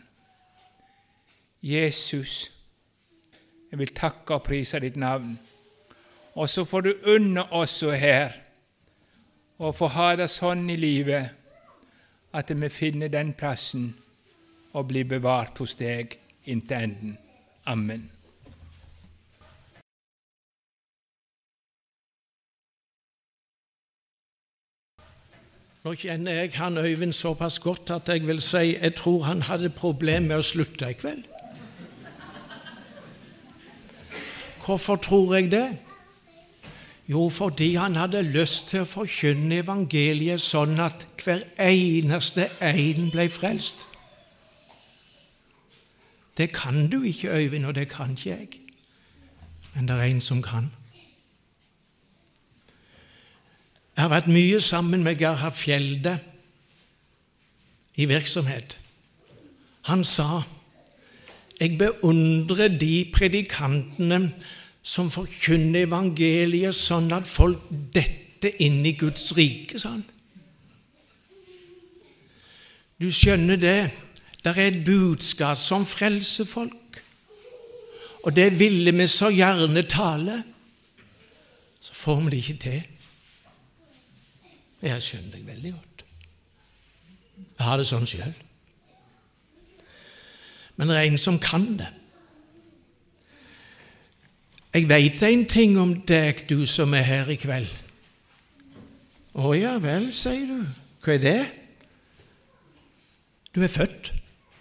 Jesus, jeg vil takke og prise ditt navn. Og så får du unne oss her, og få ha det sånn i livet, at vi finner den plassen og blir bevart hos deg inntil enden. Amen. Nå kjenner jeg han Øyvind såpass godt at jeg vil si jeg tror han hadde problem med å slutte i kveld. Hvorfor tror jeg det? Jo, fordi han hadde lyst til å forkynne evangeliet sånn at hver eneste en ble frelst. Det kan du ikke, Øyvind, og det kan ikke jeg. Men det er en som kan. Jeg har vært mye sammen med Gerhard Fjelde i virksomhet. Han sa, jeg beundrer de predikantene som forkynner evangeliet sånn at folk detter inn i Guds rike, sa han. Du skjønner det, det er et budskap som frelser folk, og det ville vi så gjerne tale, så får vi det ikke til. Jeg skjønner det veldig godt. Jeg har det sånn selv. Men det er en som kan det. Jeg vet en ting om deg, du som er her i kveld. Å ja vel, sier du. Hva er det? Du er født.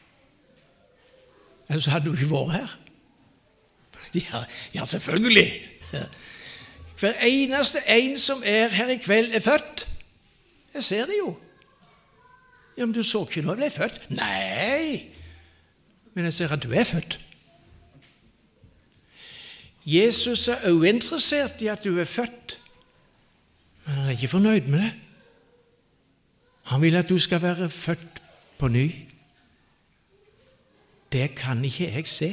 Ellers hadde du ikke vært her. Ja, ja, selvfølgelig. Hver eneste en som er her i kveld er født. Jeg ser det jo. Ja, men du så ikke når jeg ble født. Nei, men jeg ser at du er født. Jesus er uinteressert i at du er født, men han er ikke fornøyd med det. Han vil at du skal være født på ny. Det kan ikke jeg se.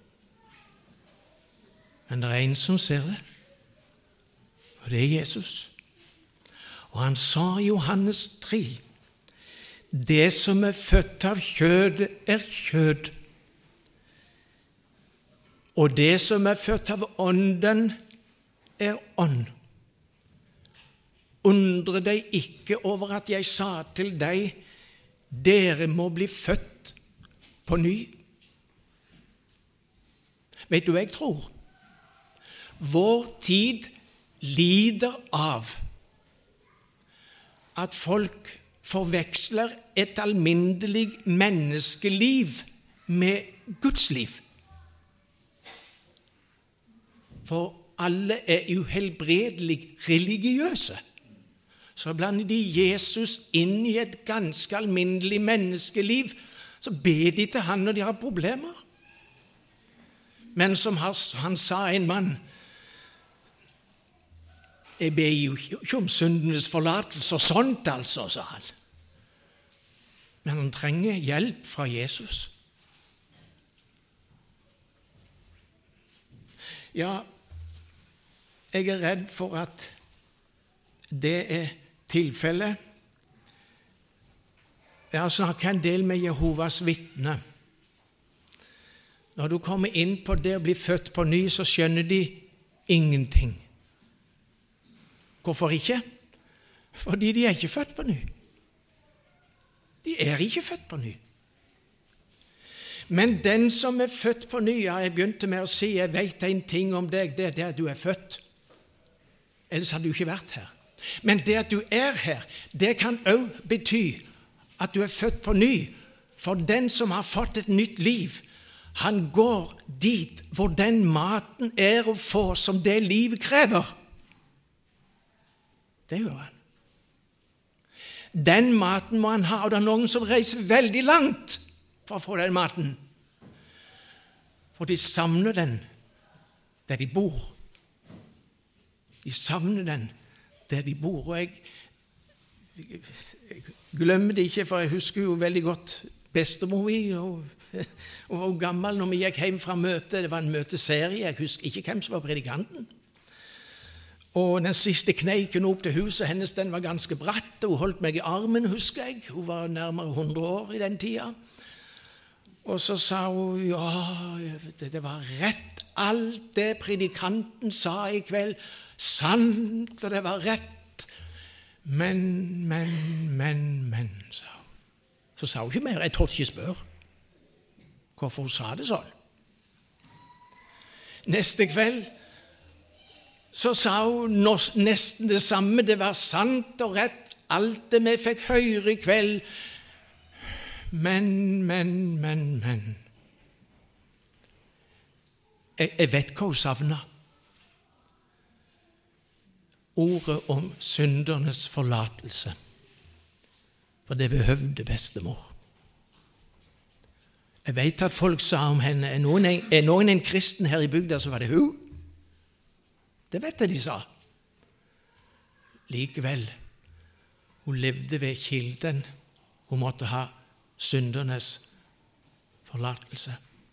Men det er en som ser det, og det er Jesus. Og han sa i Johannes tre, det som er født av kjød er kjød, og det som er født av ånden er ånd. Undre deg ikke over at jeg sa til deg, dere må bli født på ny. Vet du hva jeg tror? Vår tid lider av at folk forveksler et alminnelig menneskeliv med Guds liv. For alle er uhelbredelig religiøse. Så blander de Jesus inn i et ganske alminnelig menneskeliv, så ber de til han når de har problemer. Men som han sa en mann, jeg ber jo ikke om syndenes forlatelse og sånt altså, sa han. Men han trenger hjelp fra Jesus. Ja, jeg er redd for at det er tilfellet. Jeg har snakket en del med Jehovas vitner. Når du kommer inn på det å bli født på ny, så skjønner de ingenting. Hvorfor ikke? Fordi de er ikke født på ny. De er ikke født på ny. Men den som er født på ny, ja, jeg begynte med å si, jeg vet en ting om deg, det er det at du er født. Ellers hadde du ikke vært her. Men det at du er her, det kan også bety at du er født på ny. For den som har fått et nytt liv, han går dit hvor den maten er å få som det livet krever. Det gjør han. Den maten må han ha, og det er noen som reiser veldig langt for å få den maten. For de savner den der de bor. De savner den der de bor. Og jeg, jeg glemmer det ikke, for jeg husker jo veldig godt bestemor mi, og, og var gammel når vi gikk hjem fra møte. Det var en møteserie, jeg husker ikke hvem som var predikanten. Og den siste kneiken opp til huset hennes, den var ganske bratt, og hun holdt meg i armen, husker jeg. Hun var nærmere hundre år i den tida. Og så sa hun, ja, det, det var rett, alt det predikanten sa i kveld, sant, og det var rett. Men, men, men, men, sa hun. Så sa hun ikke mer, jeg trodde ikke spørre hvorfor hun sa det sånn. Neste kveld, så sa hun nesten det samme, det var sant og rett, alt det vi fikk høre i kveld. Men, men, men, men. Jeg, jeg vet hva hun savner. Ordet om syndernes forlatelse. For det behøvde bestemor. Jeg vet at folk sa om henne, er noen en, er noen en kristen her i bygda, så var det hun. Det vet jeg de sa. Likevel, hun levde ved kilden. Hun måtte ha syndernes forlatelse.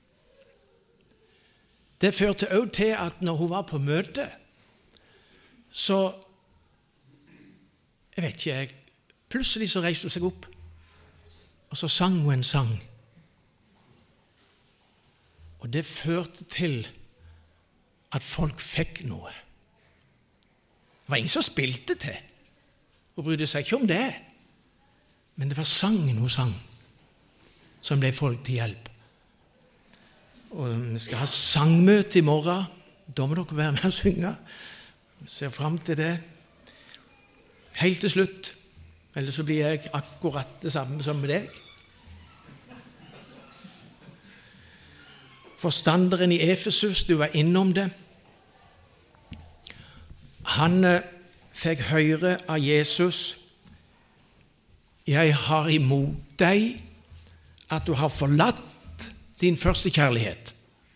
Det førte også til at når hun var på møte, så, jeg vet ikke jeg, plutselig så reiste hun seg opp, og så sang hun en sang. Og det førte til at folk fikk noe. Det var ingen som spilte til, og brydde seg ikke om det. Men det var sangen hun sang, som ble folk til hjelp. Og vi skal ha sangmøte i morgen. Da må dere være med og synge. Jeg ser frem til det. Helt til slutt, eller så blir jeg akkurat det samme som med deg. Forstanderen i Efesus, du var innom det. Han eh, fikk høre av Jesus: jeg har imot deg at du har forlatt din første kjærlighet.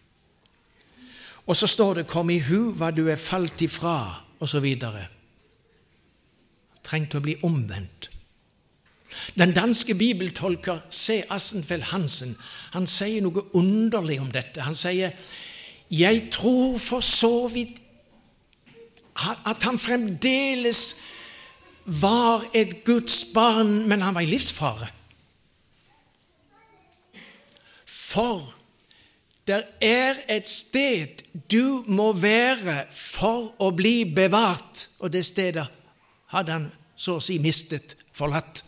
Og så står det: kom i hu hva du er falt ifra, og så videre. Trengte å bli omvendt. Den danske bibeltolker C. Assenfeldt Hansen, han sier noe underlig om dette. Han sier: jeg tror for så vidt at han fremdeles var et Guds barn, men han var i livsfare. For det er et sted du må være for å bli bevart, og det stedet hadde han så å si mistet, forlatt.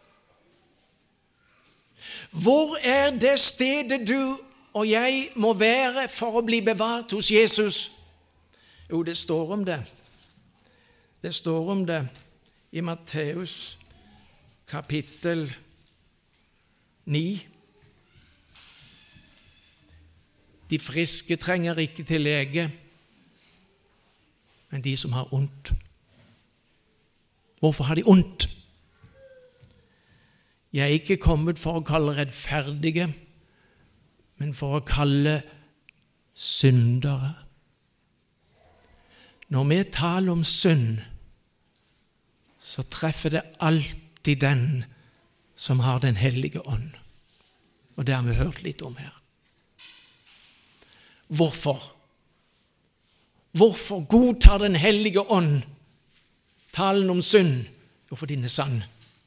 Hvor er det stedet du og jeg må være for å bli bevart hos Jesus? Jo, det står om det. Det står om det i Matteus kapittel ni. De friske trenger ikke til lege, men de som har ondt. Hvorfor har de ondt? Jeg er ikke kommet for å kalle rettferdige, men for å kalle syndere. Når vi taler om synd, så treffer det alltid den som har den hellige ånd. Og det har vi hørt litt om her. Hvorfor? Hvorfor godtar den hellige ånd talen om synd? Jo, for den er sann.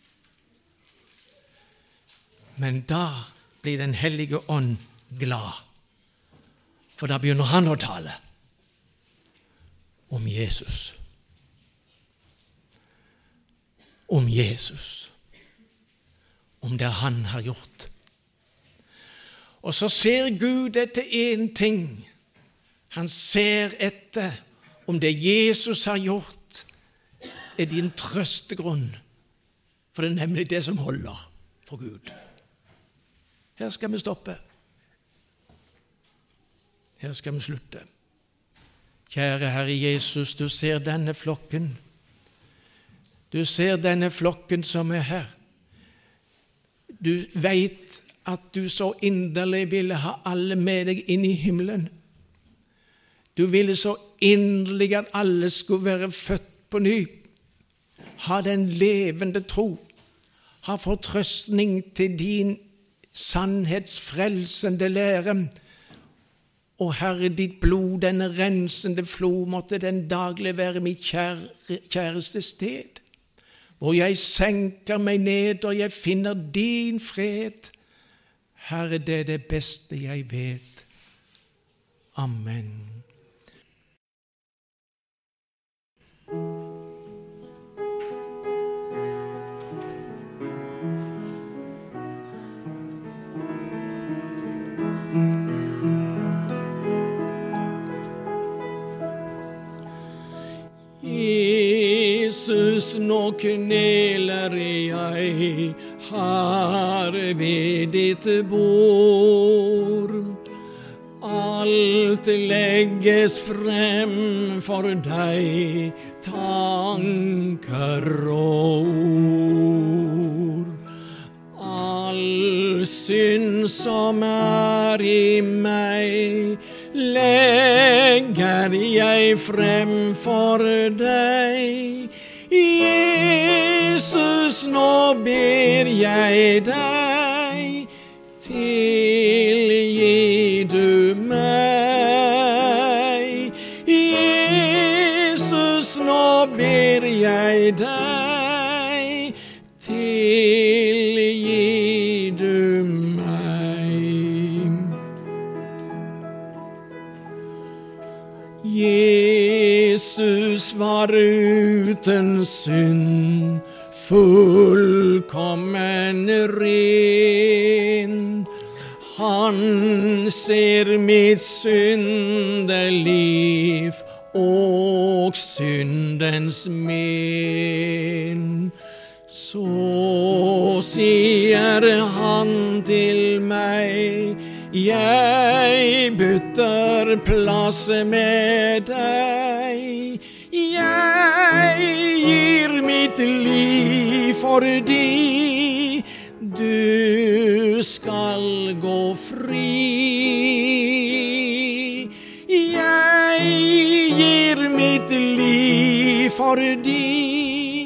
Men da blir den hellige ånd glad, for da begynner han å tale om Jesus. Om Jesus. Om det han har gjort. Og så ser Gud etter en ting. Han ser etter om det Jesus har gjort er din trøstegrunn. For det er nemlig det som holder for Gud. Her skal vi stoppe. Her skal vi slutte. Kjære Herre Jesus, du ser denne flokken. Du ser denne flokken som er her. Du vet at du så inderlig ville ha alle med deg inn i himmelen. Du ville så inderlig at alle skulle være født på ny. Ha den levende tro. Ha fortrøstning til din sannhetsfrelsende lære. Og Herre, ditt blod, denne rensende flod, måtte den daglig være mitt kjære, kjæreste sted, hvor jeg senker meg ned og jeg finner din fred. Herre, det er det beste jeg vet. Amen. Jesus, nå kneler jeg her ved ditt bord. Alt legges frem for deg, tanker og ord. All synd som er i meg, legger jeg frem for deg. Jesus, nå ber jeg deg, tilgi du meg. Jesus, nå ber jeg deg, tilgi du meg. Jesus var uten synd, fullkommen ren. Han ser mitt syndeliv og syndens men. Så sier han til meg, jeg bytter plass med deg. Jeg gir mitt liv fordi du skal gå fri. Jeg gir mitt liv fordi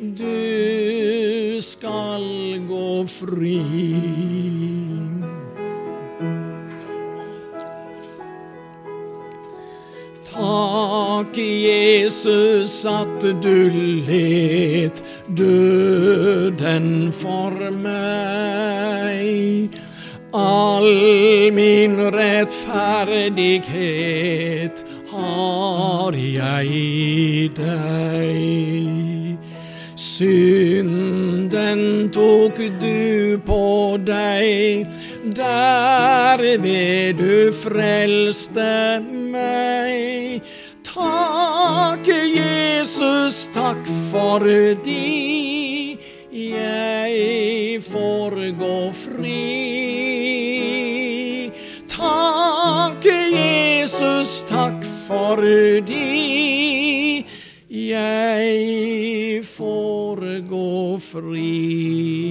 du skal gå fri. Takk, Jesus, at du let døden for meg. All min rettferdighet har jeg i deg. Synden tok du på deg, derved du frelste meg. Takk, Jesus, takk fordi jeg får gå fri. Takk, Jesus, takk fordi jeg får gå fri.